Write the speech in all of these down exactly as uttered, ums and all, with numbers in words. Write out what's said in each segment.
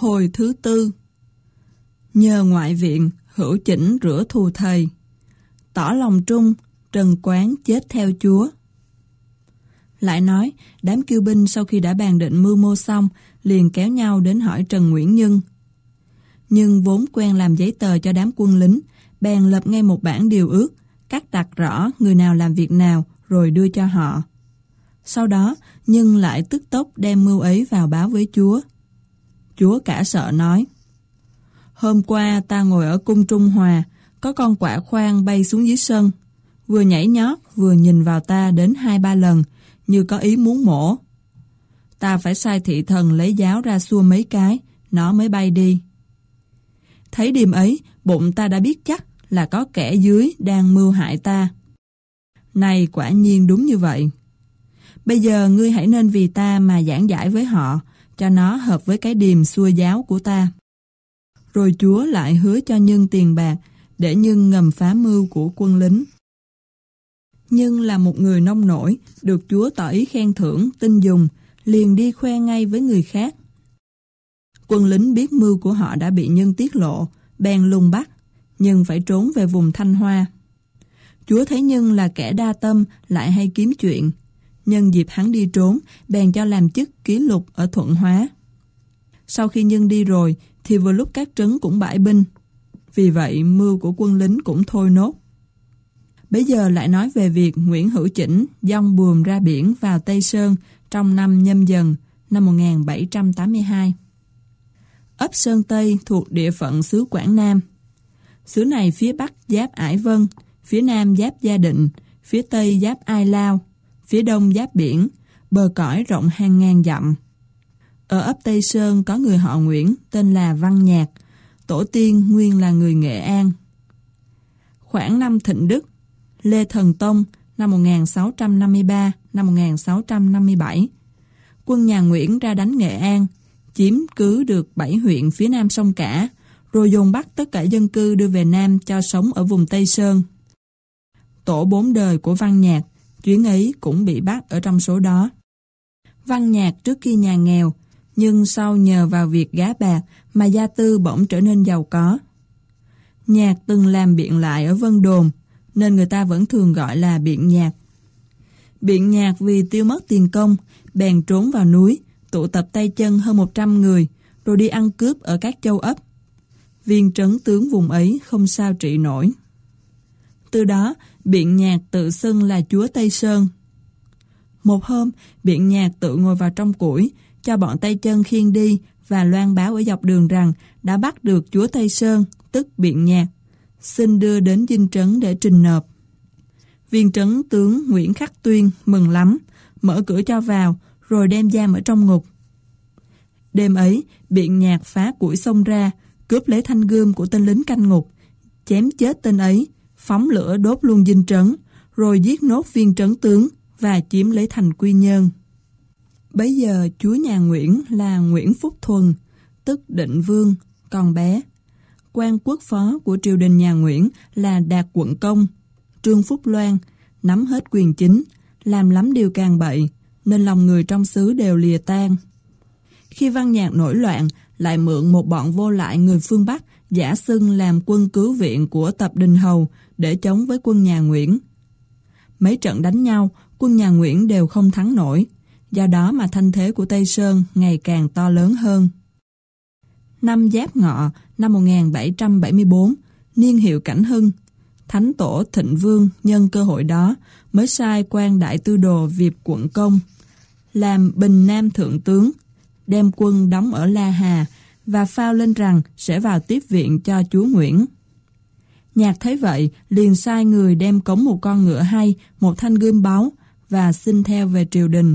Hồi thứ tư. Nhờ ngoại viện, Hữu Chỉnh rửa thù thầy. Tỏ lòng trung, Trần Quán chết theo chúa. Lại nói, đám kiêu binh sau khi đã bàn định mưu mô xong, liền kéo nhau đến hỏi Trần Nguyễn Nhân. Nhưng vốn quen làm giấy tờ cho đám quân lính, bèn lập ngay một bản điều ước, cắt đặt rõ người nào làm việc nào rồi đưa cho họ. Sau đó, Nhân lại tức tốc đem mưu ấy vào báo với chúa. Chúa cả sợ nói: Hôm qua ta ngồi ở cung Trung Hòa, có con quạ khoang bay xuống dưới sân, vừa nhảy nhót vừa nhìn vào ta đến hai ba lần, như có ý muốn mổ. Ta phải sai thị thần lấy giáo ra xua mấy cái, nó mới bay đi. Thấy đêm ấy, bụng ta đã biết chắc là có kẻ dưới đang mưu hại ta. Này quả nhiên đúng như vậy. Bây giờ ngươi hãy nên vì ta mà giảng giải với họ, cho nó hợp với cái điềm xua giáo của ta. Rồi chúa lại hứa cho Nhân tiền bạc, để Nhân ngầm phá mưu của quân lính. Nhân là một người nông nổi, được chúa tỏ ý khen thưởng, tin dùng, liền đi khoe ngay với người khác. Quân lính biết mưu của họ đã bị Nhân tiết lộ, bèn lùng bắt, nhưng phải trốn về vùng Thanh Hoa. Chúa thấy Nhân là kẻ đa tâm, lại hay kiếm chuyện. Nhân dịp hắn đi trốn, bèn cho làm chức ký lục ở Thuận Hóa. Sau khi Nhân đi rồi, thì vừa lúc các trấn cũng bãi binh. Vì vậy, mưu của quân lính cũng thôi nốt. Bây giờ lại nói về việc Nguyễn Hữu Chỉnh dong buồm ra biển vào Tây Sơn trong năm Nhâm Dần, năm một nghìn bảy trăm tám mươi hai. Ấp Sơn Tây thuộc địa phận xứ Quảng Nam. Xứ này phía Bắc giáp Ải Vân, phía Nam giáp Gia Định, phía Tây giáp Ai Lao, phía Đông giáp biển, bờ cõi rộng hàng ngàn dặm. Ở ấp Tây Sơn có người họ Nguyễn tên là Văn Nhạc, tổ tiên nguyên là người Nghệ An. Khoảng năm Thịnh Đức, Lê Thần Tông năm một nghìn sáu trăm năm mươi ba đến năm một nghìn sáu trăm năm mươi bảy, quân nhà Nguyễn ra đánh Nghệ An, chiếm cứ được bảy huyện phía nam sông Cả, rồi dồn bắt tất cả dân cư đưa về Nam cho sống ở vùng Tây Sơn. Tổ bốn đời của Văn Nhạc, chuyến ấy cũng bị bắt ở trong số đó. Văn Nhạc trước kia nhà nghèo, nhưng sau nhờ vào việc gá bạc mà gia tư bỗng trở nên giàu có. Nhạc từng làm biện lại ở Vân Đồn, nên người ta vẫn thường gọi là biện Nhạc. Biện Nhạc vì tiêu mất tiền công, bèn trốn vào núi, tụ tập tay chân hơn một trăm người, rồi đi ăn cướp ở các châu ấp. Viên trấn tướng vùng ấy không sao trị nổi. Từ đó, Biện Nhạc tự xưng là chúa Tây Sơn. Một hôm, Biện Nhạc tự ngồi vào trong củi, cho bọn tay chân khiêng đi và loan báo ở dọc đường rằng đã bắt được chúa Tây Sơn, tức Biện Nhạc, xin đưa đến dinh trấn để trình nộp. Viên trấn tướng Nguyễn Khắc Tuyên mừng lắm, mở cửa cho vào, rồi đem giam ở trong ngục. Đêm ấy, Biện Nhạc phá củi xông ra, cướp lấy thanh gươm của tên lính canh ngục, chém chết tên ấy, phóng lửa đốt luôn dinh trấn, rồi giết nốt viên trấn tướng và chiếm lấy thành Quy Nhơn. Bấy giờ chúa nhà Nguyễn là Nguyễn Phúc Thuần, tức Định Vương, còn bé. Quan quốc phó của triều đình nhà Nguyễn là Đạt Quận Công, Trương Phúc Loan, nắm hết quyền chính, làm lắm điều càng bậy, nên lòng người trong xứ đều lìa tan. Khi Văn Nhạc nổi loạn, lại mượn một bọn vô lại người phương Bắc giả xưng làm quân cứu viện của Tập Đình Hầu để chống với quân nhà Nguyễn. Mấy trận đánh nhau, quân nhà Nguyễn đều không thắng nổi, do đó mà thanh thế của Tây Sơn ngày càng to lớn hơn. Năm Giáp Ngọ, năm một nghìn bảy trăm bảy mươi tư, niên hiệu Cảnh Hưng, Thánh Tổ Thịnh Vương nhân cơ hội đó mới sai quan đại tư đồ Việp Quận Công làm Bình Nam Thượng Tướng, đem quân đóng ở La Hà và phao lên rằng sẽ vào tiếp viện cho chúa Nguyễn. Nhạc thấy vậy, liền sai người đem cống một con ngựa hay, một thanh gươm báu và xin theo về triều đình.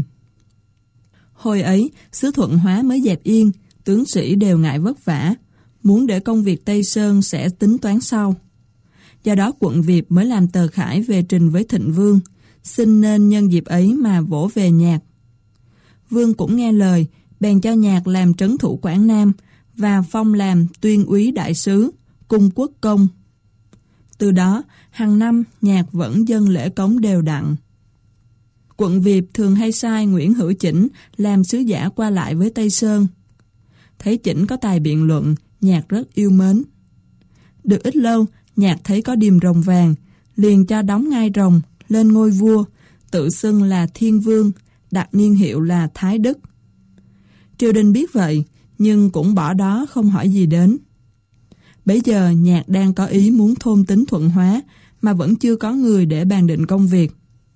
Hồi ấy, xứ Thuận Hóa mới dẹp yên, tướng sĩ đều ngại vất vả, muốn để công việc Tây Sơn sẽ tính toán sau. Do đó quận Việp mới làm tờ khải về trình với Thịnh Vương, xin nên nhân dịp ấy mà vỗ về Nhạc. Vương cũng nghe lời, bèn cho Nhạc làm trấn thủ Quảng Nam và phong làm tuyên úy đại sứ, cung quốc công. Từ đó, hàng năm Nhạc vẫn dâng lễ cống đều đặn. Quận Việp thường hay sai Nguyễn Hữu Chỉnh làm sứ giả qua lại với Tây Sơn. thấy Chỉnh có tài biện luận, Nhạc rất yêu mến. Được ít lâu, Nhạc thấy có điềm rồng vàng, liền cho đóng ngai rồng, lên ngôi vua, tự xưng là Thiên Vương, đặt niên hiệu là Thái Đức. Triều đình biết vậy, nhưng cũng bỏ đó không hỏi gì đến. Bấy giờ Nhạc đang có ý muốn thôn tính thuận hóa, mà vẫn chưa có người để bàn định công việc.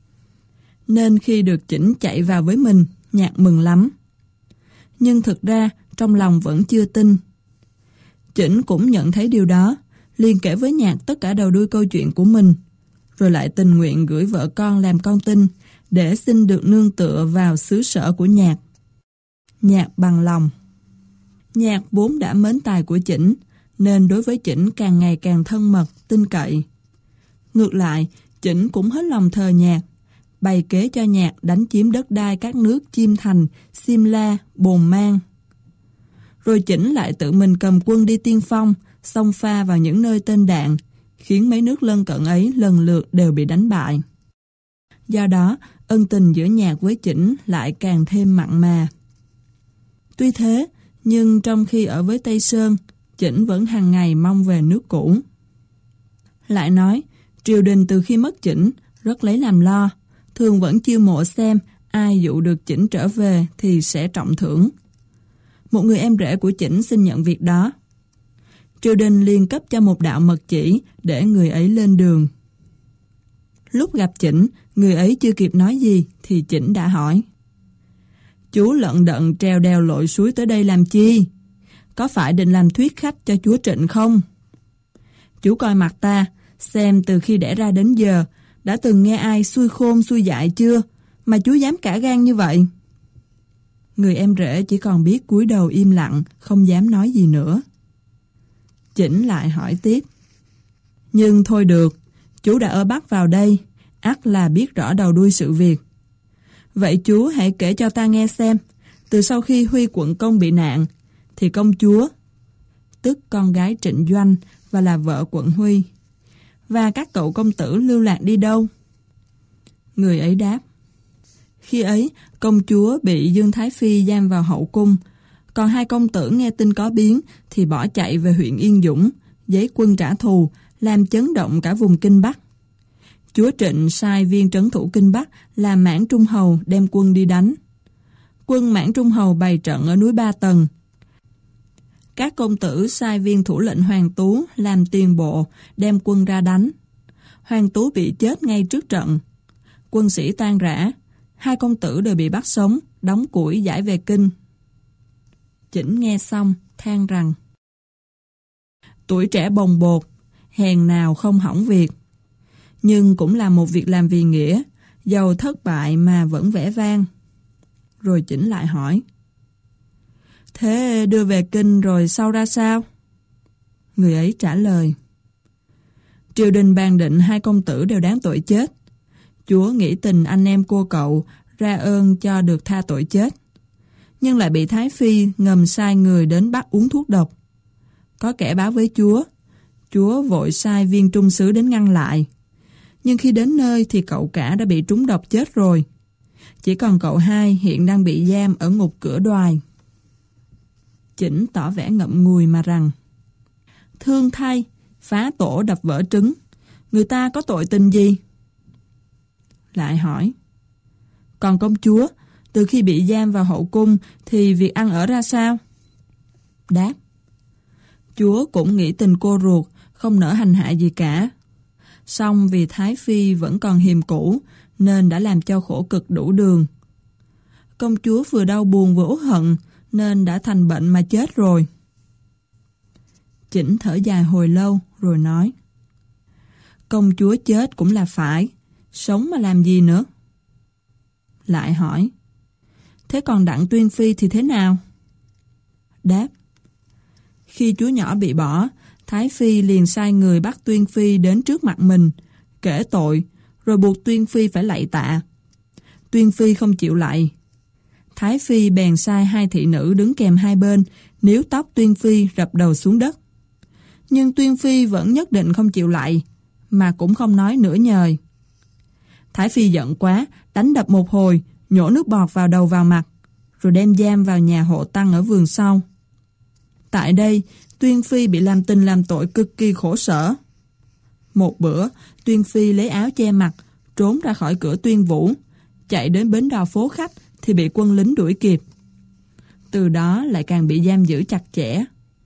Nên khi được Chỉnh chạy vào với mình, Nhạc mừng lắm. Nhưng thực ra, trong lòng vẫn chưa tin. Chỉnh cũng nhận thấy điều đó, liền kể với Nhạc tất cả đầu đuôi câu chuyện của mình, rồi lại tình nguyện gửi vợ con làm con tin, để xin được nương tựa vào xứ sở của Nhạc. Nhạc bằng lòng. Nhạc vốn đã mến tài của Chỉnh, nên đối với Chỉnh càng ngày càng thân mật, tin cậy. Ngược lại, Chỉnh cũng hết lòng thờ Nhạc, bày kế cho Nhạc đánh chiếm đất đai các nước Chiêm Thành, Simla, Bồn Mang. Rồi Chỉnh lại tự mình cầm quân đi tiên phong, xông pha vào những nơi tên đạn, khiến mấy nước lân cận ấy lần lượt đều bị đánh bại. Do đó, ân tình giữa Nhạc với Chỉnh lại càng thêm mặn mà. Tuy thế, nhưng trong khi ở với Tây Sơn, Chỉnh vẫn hàng ngày mong về nước cũ. Lại nói, triều đình từ khi mất Chỉnh, rất lấy làm lo, thường vẫn chiêu mộ xem ai dụ được Chỉnh trở về thì sẽ trọng thưởng. Một người em rể của Chỉnh xin nhận việc đó. Triều đình liền cấp cho một đạo mật chỉ để người ấy lên đường. Lúc gặp Chỉnh, người ấy chưa kịp nói gì thì Chỉnh đã hỏi: "Chú lận đận trèo đèo lội suối tới đây làm chi? Có phải định làm thuyết khách cho chúa Trịnh không? Chú coi mặt ta, xem từ khi đẻ ra đến giờ, đã từng nghe ai xui khôn xui dại chưa, mà chú dám cả gan như vậy?" Người em rể chỉ còn biết cúi đầu im lặng, không dám nói gì nữa. Chỉnh lại hỏi tiếp: "Nhưng thôi được, chú đã ở Bắc vào đây, ắt là biết rõ đầu đuôi sự việc. Vậy chú hãy kể cho ta nghe xem, từ sau khi Huy quận công bị nạn, thì công chúa, tức con gái Trịnh Doanh và là vợ quận Huy, và các cậu công tử lưu lạc đi đâu?" Người ấy đáp: "Khi ấy, công chúa bị Dương Thái Phi giam vào hậu cung, còn hai công tử nghe tin có biến thì bỏ chạy về huyện Yên Dũng, giấy quân trả thù, làm chấn động cả vùng Kinh Bắc. Chúa Trịnh sai viên trấn thủ Kinh Bắc là Mãn Trung Hầu đem quân đi đánh. Quân Mãn Trung Hầu bày trận ở núi Ba Tầng. Các công tử sai viên thủ lệnh Hoàng Tú làm tiền bộ đem quân ra đánh. Hoàng Tú bị chết ngay trước trận. Quân sĩ tan rã, hai công tử đều bị bắt sống, đóng củi giải về Kinh." Chỉnh nghe xong, than rằng: "Tuổi trẻ bồng bột, hèn nào không hỏng việc. Nhưng cũng là một việc làm vì nghĩa, dầu thất bại mà vẫn vẻ vang." Rồi Chỉnh lại hỏi: "Thế đưa về Kinh rồi sau ra sao?" Người ấy trả lời: "Triều đình bàn định hai công tử đều đáng tội chết. Chúa nghĩ tình anh em cô cậu, ra ơn cho được tha tội chết. Nhưng lại bị Thái Phi ngầm sai người đến bắt uống thuốc độc. Có kẻ báo với Chúa, Chúa vội sai viên trung sứ đến ngăn lại. Nhưng khi đến nơi thì cậu cả đã bị trúng độc chết rồi. Chỉ còn cậu hai hiện đang bị giam ở ngục Cửa Đoài." Chỉnh tỏ vẻ ngậm ngùi mà rằng: "Thương thay, phá tổ đập vỡ trứng, người ta có tội tình gì?" Lại hỏi: "Còn công chúa, từ khi bị giam vào hậu cung thì việc ăn ở ra sao?" Đáp: "Chúa cũng nghĩ tình cô ruột, không nỡ hành hạ gì cả. Song vì Thái Phi vẫn còn hiềm cũ, nên đã làm cho khổ cực đủ đường. Công chúa vừa đau buồn vừa uất hận, nên đã thành bệnh mà chết rồi." Chỉnh thở dài hồi lâu rồi nói: "Công chúa chết cũng là phải, sống mà làm gì nữa?" Lại hỏi: "Thế còn Đặng Tuyên Phi thì thế nào?" Đáp: "Khi chúa nhỏ bị bỏ, Thái Phi liền sai người bắt Tuyên Phi đến trước mặt mình, kể tội, rồi buộc Tuyên Phi phải lạy tạ. Tuyên Phi không chịu lạy. Thái Phi bèn sai hai thị nữ đứng kèm hai bên, níu tóc Tuyên Phi rập đầu xuống đất. Nhưng Tuyên Phi vẫn nhất định không chịu lạy, mà cũng không nói nửa nhời. Thái Phi giận quá, đánh đập một hồi, nhổ nước bọt vào đầu vào mặt, rồi đem giam vào nhà hộ tăng ở vườn sau. Tại đây, Tuyên Phi bị làm tình làm tội cực kỳ khổ sở. Một bữa, Tuyên Phi lấy áo che mặt, trốn ra khỏi cửa Tuyên Vũ, chạy đến bến đò phố khách thì bị quân lính đuổi kịp. Từ đó lại càng bị giam giữ chặt chẽ.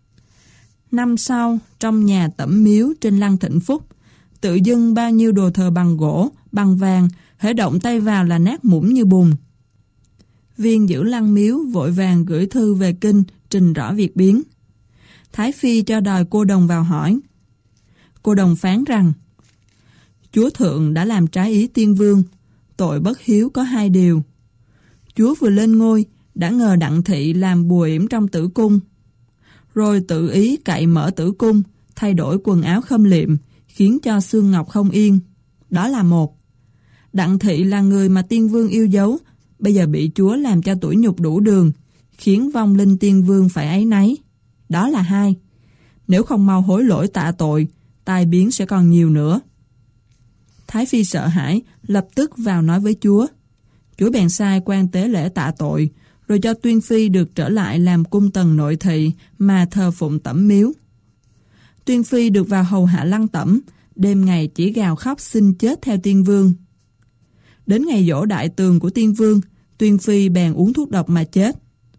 Năm sau, trong nhà Tẩm Miếu trên Lăng Thịnh Phúc, tự dưng bao nhiêu đồ thờ bằng gỗ, bằng vàng, hễ động tay vào là nát mủm như bùn. Viên giữ Lăng Miếu vội vàng gửi thư về kinh trình rõ việc biến. Thái Phi cho đòi cô đồng vào hỏi. Cô đồng phán rằng: Chúa Thượng đã làm trái ý Tiên Vương, tội bất hiếu có hai điều. Chúa vừa lên ngôi đã ngờ Đặng Thị làm bùa yểm trong tử cung, rồi tự ý cậy mở tử cung, thay đổi quần áo khâm liệm, khiến cho xương ngọc không yên. Đó là một. Đặng Thị là người mà Tiên Vương yêu dấu, bây giờ bị Chúa làm cho tủi nhục đủ đường, khiến vong linh Tiên Vương phải áy náy. Đó là hai. Nếu không mau hối lỗi tạ tội, tai biến sẽ còn nhiều nữa. Thái Phi sợ hãi, lập tức vào nói với Chúa. Chúa bèn sai quan tế lễ tạ tội, rồi cho Tuyên Phi được trở lại làm cung tần nội thị mà thờ phụng Tẩm Miếu. Tuyên Phi được vào hầu hạ Lăng Tẩm, đêm ngày chỉ gào khóc xin chết theo Tiên Vương. Đến ngày giỗ đại tường của Tiên Vương, Tuyên Phi bèn uống thuốc độc mà chết.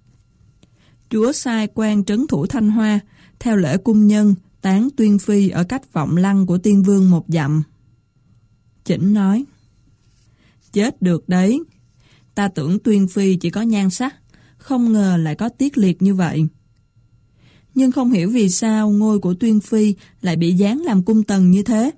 Chúa sai quan trấn thủ Thanh Hoa, theo lễ cung nhân, táng Tuyên Phi ở cách vọng lăng của Tiên Vương một dặm. Chỉnh nói: Chết được đấy. Ta tưởng Tuyên Phi chỉ có nhan sắc, không ngờ lại có tiết liệt như vậy. Nhưng không hiểu vì sao ngôi của Tuyên Phi lại bị giáng làm cung tần như thế.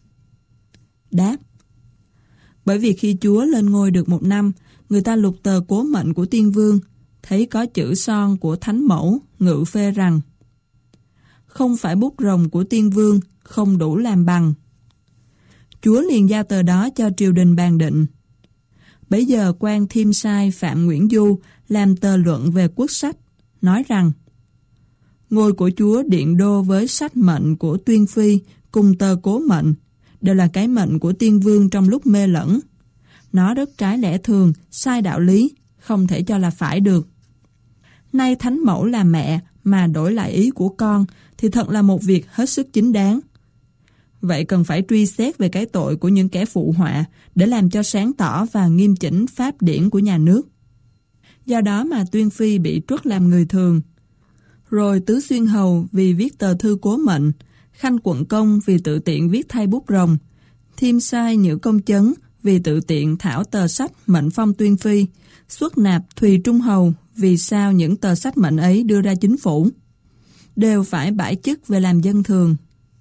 Đáp: Bởi vì khi Chúa lên ngôi được một năm, người ta lục tờ cố mệnh của Tiên Vương, thấy có chữ son của Thánh Mẫu ngự phê rằng: Không phải bút rồng của Tiên Vương, không đủ làm bằng. Chúa liền giao tờ đó cho triều đình bàn định. Bấy giờ quan Thiêm Sai Phạm Nguyễn Du làm tờ luận về quốc sách, nói rằng: Ngôi của Chúa điện đô với sách mệnh của Tuyên Phi cùng tờ cố mệnh đều là cái mệnh của Tiên Vương trong lúc mê lẫn. Nó rất trái lẽ thường, sai đạo lý, không thể cho là phải được. Nay Thánh Mẫu là mẹ mà đổi lại ý của con thì thật là một việc hết sức chính đáng. Vậy cần phải truy xét về cái tội của những kẻ phụ họa để làm cho sáng tỏ và nghiêm chỉnh pháp điển của nhà nước. Do đó mà Tuyên Phi bị truất làm người thường. Rồi Tứ Xuyên Hầu vì viết tờ thư cố mệnh, Khanh Quận Công vì tự tiện viết thay bút rồng, Thiêm Sai Nhữ Công Chấn vì tự tiện thảo tờ sách mệnh phong Tuyên Phi, xuất nạp Thùy Trung Hầu vì sao những tờ sách mệnh ấy đưa ra chính phủ, đều phải bãi chức về làm dân thường.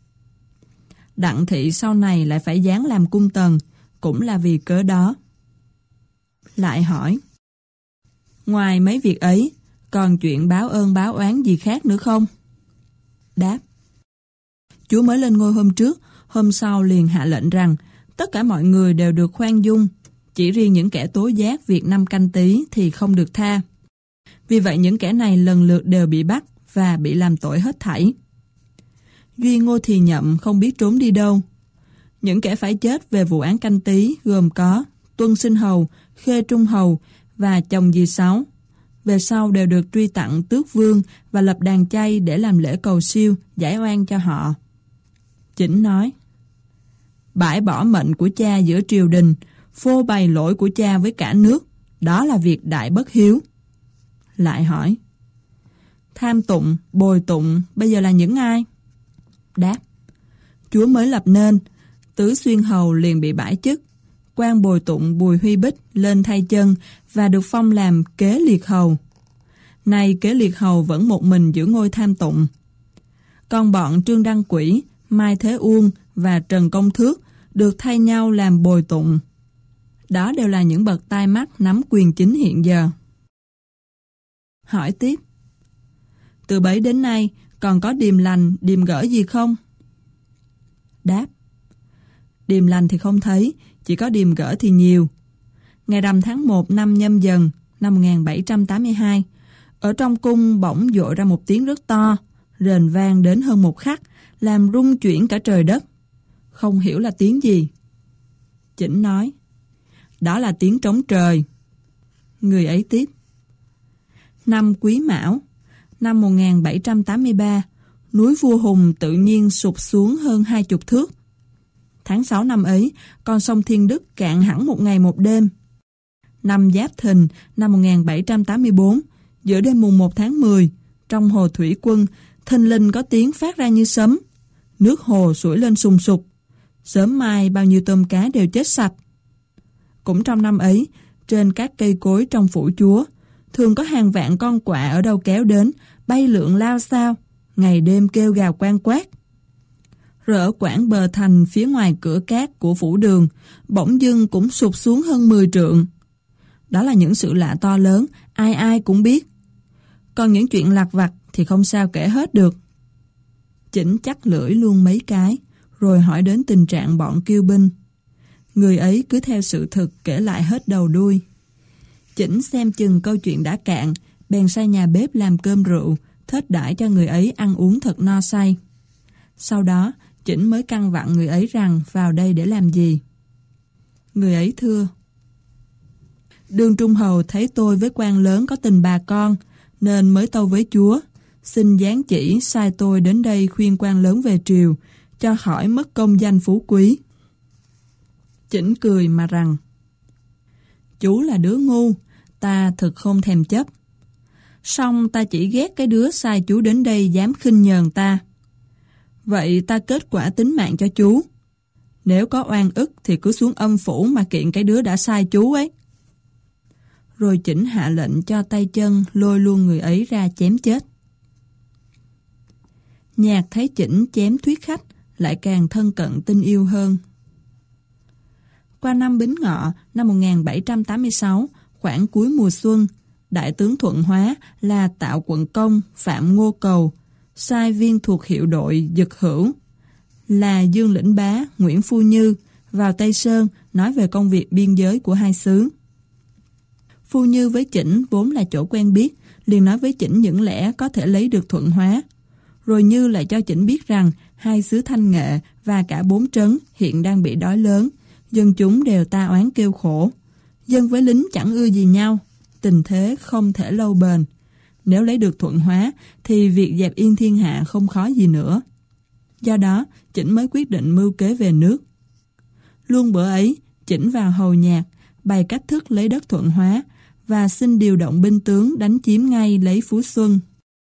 Đặng Thị sau này lại phải giáng làm cung tần, cũng là vì cớ đó. Lại hỏi: Ngoài mấy việc ấy, còn chuyện báo ơn báo oán gì khác nữa không? Đáp: Chúa mới lên ngôi hôm trước, hôm sau liền hạ lệnh rằng tất cả mọi người đều được khoan dung, chỉ riêng những kẻ tố giác việc năm Canh Tý thì không được tha. Vì vậy những kẻ này lần lượt đều bị bắt và bị làm tội hết thảy. Duy Ngô Thì Nhậm không biết trốn đi đâu. Những kẻ phải chết về vụ án Canh Tý gồm có Tuân Sinh Hầu, Khê Trung Hầu và chồng dì Sáu. Về sau đều được truy tặng tước vương và lập đàn chay để làm lễ cầu siêu, giải oan cho họ. Chỉnh nói: Bãi bỏ mệnh của cha giữa triều đình, phô bày lỗi của cha với cả nước, đó là việc đại bất hiếu. Lại hỏi: Tham tụng, bồi tụng bây giờ là những ai? Đáp: Chúa mới lập nên, Tứ Xuyên Hầu liền bị bãi chức, quan bồi tụng Bùi Huy Bích lên thay chân và được phong làm kế liệt hầu. Nay kế liệt hầu vẫn một mình giữ ngôi tham tụng. Còn bọn Trương Đăng Quỷ, Mai Thế Uông và Trần Công Thước được thay nhau làm bồi tụng. Đó đều là những bậc tai mắt nắm quyền chính hiện giờ. Hỏi tiếp: Từ bấy đến nay còn có điềm lành, điềm gỡ gì không? Đáp: Điềm lành thì không thấy, chỉ có điềm gỡ thì nhiều. Ngày rằm tháng một năm Nhâm Dần năm một nghìn bảy trăm tám mươi hai, ở trong cung bỗng dội ra một tiếng rất to, rền vang đến hơn một khắc, làm rung chuyển cả trời đất. Không hiểu là tiếng gì. Chỉnh nói: Đó là tiếng trống trời. Người ấy tiếp: Năm Quý Mão, năm một nghìn bảy trăm tám mươi ba, núi Vua Hùng tự nhiên sụt xuống hơn hai chục thước. Tháng sáu năm ấy, con sông Thiên Đức cạn hẳn một ngày một đêm. Năm Giáp Thìn năm một nghìn bảy trăm tám mươi bốn, giữa đêm mùng một tháng mười, trong hồ thủy quân, thình lình có tiếng phát ra như sấm. Nước hồ sủi lên sùng sục. Sớm mai bao nhiêu tôm cá đều chết sạch. Cũng trong năm ấy, trên các cây cối trong phủ chúa, thường có hàng vạn con quạ ở đâu kéo đến, bay lượn lao xao, ngày đêm kêu gào quan quát. Rồi ở quảng bờ thành phía ngoài cửa cát của phủ đường, bỗng dưng cũng sụt xuống hơn mười trượng. Đó là những sự lạ to lớn, ai ai cũng biết. Còn những chuyện lặt vặt thì không sao kể hết được. Chỉnh chắc lưỡi luôn mấy cái, rồi hỏi đến tình trạng bọn kiêu binh. Người ấy cứ theo sự thực kể lại hết đầu đuôi. Chỉnh xem chừng câu chuyện đã cạn, bèn sai nhà bếp làm cơm rượu, thết đãi cho người ấy ăn uống thật no say. Sau đó, Chỉnh mới căn vặn người ấy rằng vào đây để làm gì. Người ấy thưa: Đương Trung Hầu thấy tôi với quan lớn có tình bà con, nên mới tâu với chúa, xin giáng chỉ sai tôi đến đây khuyên quan lớn về triều, cho khỏi mất công danh phú quý. Chỉnh cười mà rằng: Chú là đứa ngu, ta thực không thèm chấp. Song ta chỉ ghét cái đứa sai chú đến đây dám khinh nhờn ta. Vậy ta kết quả tính mạng cho chú. Nếu có oan ức thì cứ xuống âm phủ mà kiện cái đứa đã sai chú ấy. Rồi Chỉnh hạ lệnh cho tay chân lôi luôn người ấy ra chém chết. Nhạc thấy Chỉnh chém thuyết khách, lại càng thân cận tình yêu hơn. Qua năm Bính Ngọ năm một nghìn bảy trăm tám mươi sáu, khoảng cuối mùa xuân, đại tướng Thuận Hóa là Tạo Quận Công Phạm Ngô Cầu sai viên thuộc hiệu đội Dực Hữu là Dương Lĩnh Bá, Nguyễn Phu Như vào Tây Sơn nói về công việc biên giới của hai xứ. Phu Như với Chỉnh vốn là chỗ quen biết, liền nói với Chỉnh những lẽ có thể lấy được Thuận Hóa. Rồi Như lại cho Chỉnh biết rằng hai xứ Thanh Nghệ và cả bốn trấn hiện đang bị đói lớn, dân chúng đều ta oán kêu khổ. Dân với lính chẳng ưa gì nhau, tình thế không thể lâu bền. Nếu lấy được Thuận Hóa thì việc dẹp yên thiên hạ không khó gì nữa. Do đó, Chỉnh mới quyết định mưu kế về nước. Luôn bữa ấy, Chỉnh vào hầu Nhạc, bày cách thức lấy đất Thuận Hóa và xin điều động binh tướng đánh chiếm ngay lấy Phú Xuân.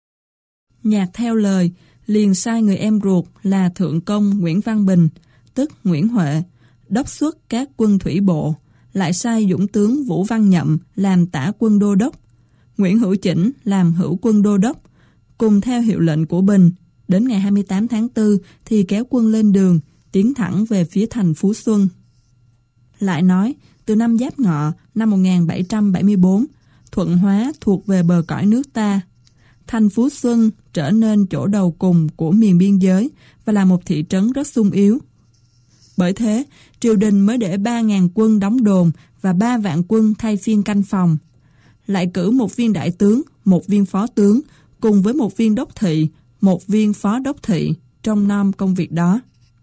Nhạc theo lời, liền sai người em ruột là Thượng Công Nguyễn Văn Bình, tức Nguyễn Huệ, đốc xuất các quân thủy bộ, lại sai dũng tướng Vũ Văn Nhậm làm tả quân đô đốc, Nguyễn Hữu Chỉnh làm hữu quân đô đốc, cùng theo hiệu lệnh của Bình. Đến ngày hai mươi tám tháng tư thì kéo quân lên đường, tiến thẳng về phía thành Phú Xuân. Lại nói, từ năm Giáp Ngọ năm một nghìn bảy trăm bảy mươi bốn, Thuận Hóa thuộc về bờ cõi nước ta. Thành Phú Xuân trở nên chỗ đầu cùng của miền biên giới và là một thị trấn rất sung yếu. Bởi thế, triều đình mới để ba nghìn quân đóng đồn và ba vạn quân thay phiên canh phòng. Lại cử một viên đại tướng, một viên phó tướng, cùng với một viên đốc thị, một viên phó đốc thị, trông nom công việc đó.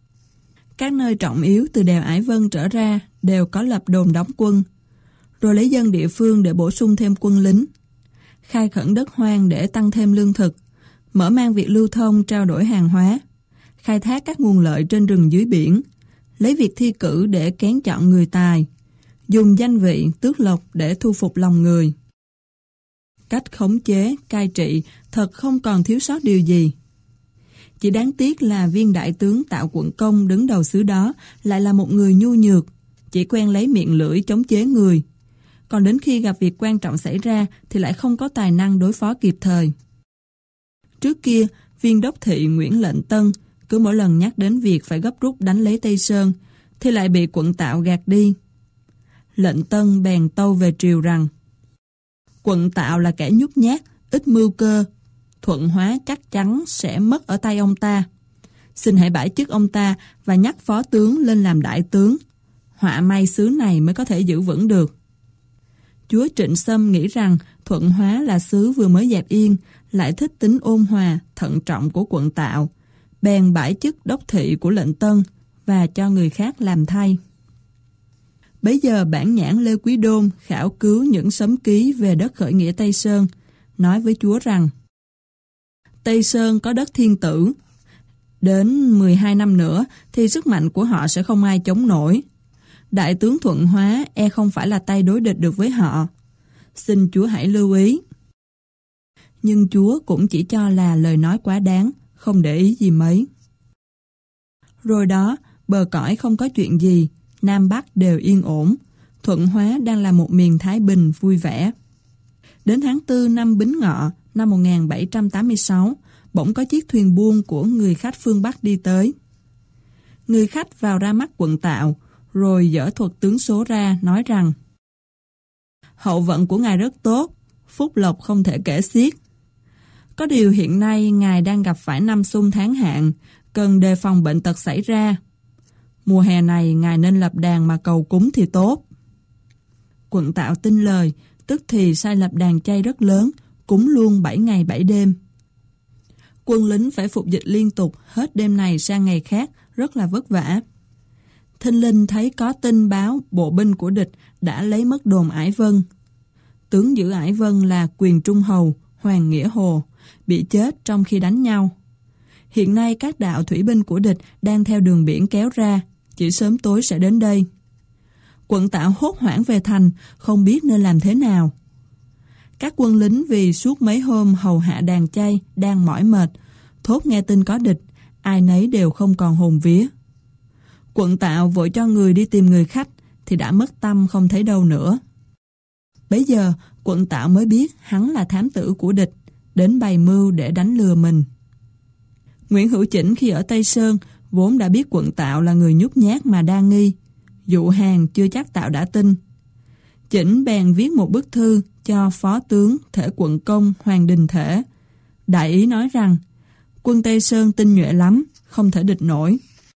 Các nơi trọng yếu từ đèo Ải Vân trở ra đều có lập đồn đóng quân, rồi lấy dân địa phương để bổ sung thêm quân lính. Khai khẩn đất hoang để tăng thêm lương thực, mở mang việc lưu thông trao đổi hàng hóa, khai thác các nguồn lợi trên rừng dưới biển, lấy việc thi cử để kén chọn người tài, dùng danh vị tước lộc để thu phục lòng người. Cách khống chế, cai trị thật không còn thiếu sót điều gì. Chỉ đáng tiếc là viên đại tướng Tạo Quận Công đứng đầu xứ đó lại là một người nhu nhược, chỉ quen lấy miệng lưỡi chống chế người. Còn đến khi gặp việc quan trọng xảy ra thì lại không có tài năng đối phó kịp thời. Trước kia, viên đốc thị Nguyễn Lệnh Tân cứ mỗi lần nhắc đến việc phải gấp rút đánh lấy Tây Sơn thì lại bị quận Tạo gạt đi. Lệnh Tân bèn tâu về triều rằng quận Tạo là kẻ nhút nhát, ít mưu cơ, Thuận Hóa chắc chắn sẽ mất ở tay ông ta. Xin hãy bãi chức ông ta và nhắc phó tướng lên làm đại tướng. Họa may xứ này mới có thể giữ vững được. Chúa Trịnh Sâm nghĩ rằng Thuận Hóa là xứ vừa mới dẹp yên, lại thích tính ôn hòa, thận trọng của quận Tạo, bèn bãi chức đốc thị của Lệnh Tân và cho người khác làm thay. Bấy giờ bản nhãn Lê Quý Đôn khảo cứu những sấm ký về đất khởi nghĩa Tây Sơn, nói với chúa rằng Tây Sơn có đất thiên tử. Đến mười hai năm nữa thì sức mạnh của họ sẽ không ai chống nổi. Đại tướng Thuận Hóa e không phải là tay đối địch được với họ. Xin Chúa hãy lưu ý. Nhưng Chúa cũng chỉ cho là lời nói quá đáng, không để ý gì mấy. Rồi đó, bờ cõi không có chuyện gì, Nam Bắc đều yên ổn. Thuận Hóa đang là một miền thái bình vui vẻ. Đến tháng tư năm Bính Ngọ, năm một nghìn bảy trăm tám mươi sáu, bỗng có chiếc thuyền buôn của người khách phương Bắc đi tới. Người khách vào ra mắt Quận Tạo, rồi dở thuật tướng số ra, nói rằng: hậu vận của ngài rất tốt, phúc lộc không thể kể xiết. Có điều hiện nay ngài đang gặp phải năm xung tháng hạn, cần đề phòng bệnh tật xảy ra. Mùa hè này ngài nên lập đàn mà cầu cúng thì tốt. Quận Tạo tin lời, tức thì sai lập đàn chay rất lớn, cúng luôn bảy ngày bảy đêm. Quân lính phải phục dịch liên tục, hết đêm này sang ngày khác, rất là vất vả. Thinh linh thấy có tin báo bộ binh của địch đã lấy mất đồn Ải Vân. Tướng giữ Ải Vân là Quyền Trung Hầu, Hoàng Nghĩa Hồ, bị chết trong khi đánh nhau. Hiện nay các đạo thủy binh của địch đang theo đường biển kéo ra, chỉ sớm tối sẽ đến đây. Quận Tạo hốt hoảng về thành, không biết nên làm thế nào. Các quân lính vì suốt mấy hôm hầu hạ đàn chay đang mỏi mệt, thốt nghe tin có địch, ai nấy đều không còn hồn vía. Quận Tạo vội cho người đi tìm người khách thì đã mất tâm không thấy đâu nữa. Bấy giờ Quận Tạo mới biết hắn là thám tử của địch, đến bày mưu để đánh lừa mình. Nguyễn Hữu Chỉnh khi ở Tây Sơn vốn đã biết Quận Tạo là người nhút nhát mà đa nghi, dụ hàng chưa chắc Tạo đã tin. Chỉnh bèn viết một bức thư cho Phó tướng Thể Quận Công Hoàng Đình Thể, đại ý nói rằng quân Tây Sơn tinh nhuệ lắm, không thể địch nổi.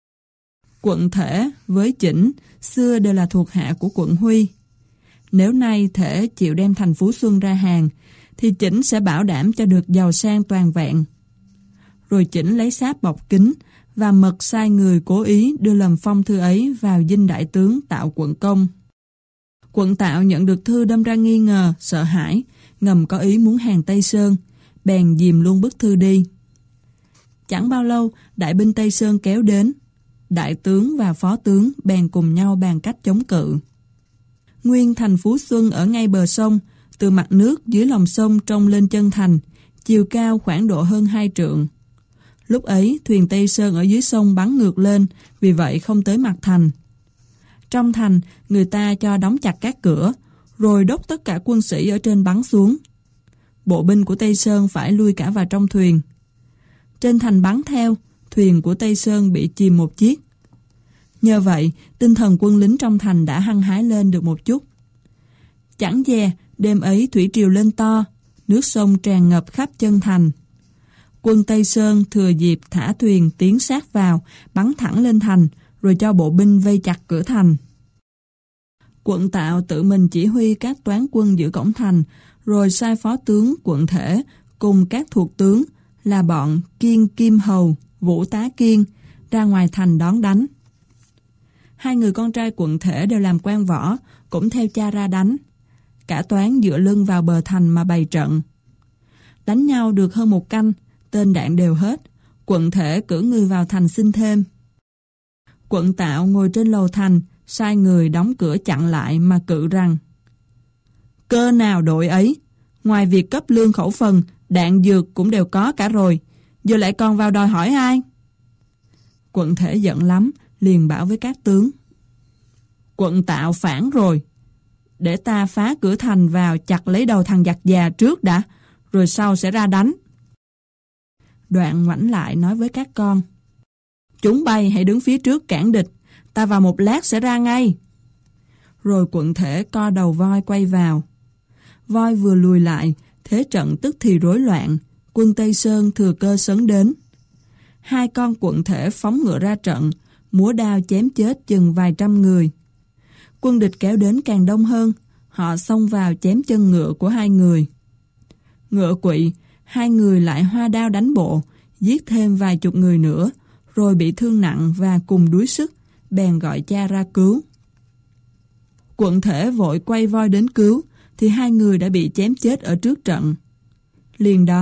Quận Thể với Chỉnh xưa đều là thuộc hạ của Quận Huy. Nếu nay Thể chịu đem thành Phú Xuân ra hàng, thì Chỉnh sẽ bảo đảm cho được giàu sang toàn vẹn. Rồi Chỉnh lấy sáp bọc kính và mật sai người cố ý đưa lầm phong thư ấy vào dinh đại tướng Tạo Quận Công. Quận Tạo nhận được thư đâm ra nghi ngờ, sợ hãi, ngầm có ý muốn hàng Tây Sơn, bèn dìm luôn bức thư đi. Chẳng bao lâu, đại binh Tây Sơn kéo đến. Đại tướng và phó tướng bèn cùng nhau bàn cách chống cự. Nguyên thành Phú Xuân ở ngay bờ sông, từ mặt nước dưới lòng sông trông lên chân thành, chiều cao khoảng độ hơn hai trượng. Lúc ấy, thuyền Tây Sơn ở dưới sông bắn ngược lên, vì vậy không tới mặt thành. Trong thành, người ta cho đóng chặt các cửa, rồi đốt tất cả quân sĩ ở trên bắn xuống. Bộ binh của Tây Sơn phải lui cả vào trong thuyền. Trên thành bắn theo, thuyền của Tây Sơn bị chìm một chiếc. Nhờ vậy, tinh thần quân lính trong thành đã hăng hái lên được một chút. Chẳng dè, đêm ấy thủy triều lên to, nước sông tràn ngập khắp chân thành. Quân Tây Sơn thừa dịp thả thuyền tiến sát vào, bắn thẳng lên thành, rồi cho bộ binh vây chặt cửa thành. Quận Tạo tự mình chỉ huy các toán quân giữ cổng thành, rồi sai phó tướng Quận Thể cùng các thuộc tướng là bọn Kiên Kim Hầu, Vũ Tá Kiên ra ngoài thành đón đánh. Hai người con trai Quận Thể đều làm quan võ, cũng theo cha ra đánh. Cả toán dựa lưng vào bờ thành mà bày trận. Đánh nhau được hơn một canh, tên đạn đều hết. Quận Thể cử người vào thành xin thêm. Quận Tạo ngồi trên lầu thành, sai người đóng cửa chặn lại mà cự rằng: cơ nào đội ấy, ngoài việc cấp lương khẩu phần, đạn dược cũng đều có cả rồi, giờ lại còn vào đòi hỏi ai? Quận Thể giận lắm, liền bảo với các tướng: Quận Tạo phản rồi, để ta phá cửa thành vào chặt lấy đầu thằng giặc già trước đã, rồi sau sẽ ra đánh. Đoạn ngoảnh lại nói với các con: chúng bay hãy đứng phía trước cản địch, ta vào một lát sẽ ra ngay. Rồi Quận Thể co đầu voi quay vào. Voi vừa lùi lại, thế trận tức thì rối loạn, quân Tây Sơn thừa cơ sấn đến. Hai con Quận Thể phóng ngựa ra trận, múa đao chém chết chừng vài trăm người. Quân địch kéo đến càng đông hơn, họ xông vào chém chân ngựa của hai người. Ngựa quỵ, hai người lại hoa đao đánh bộ, giết thêm vài chục người nữa, rồi bị thương nặng và cùng đuối sức, bèn gọi cha ra cứu. Quận Thể vội quay voi đến cứu, thì hai người đã bị chém chết ở trước trận. Liền đó,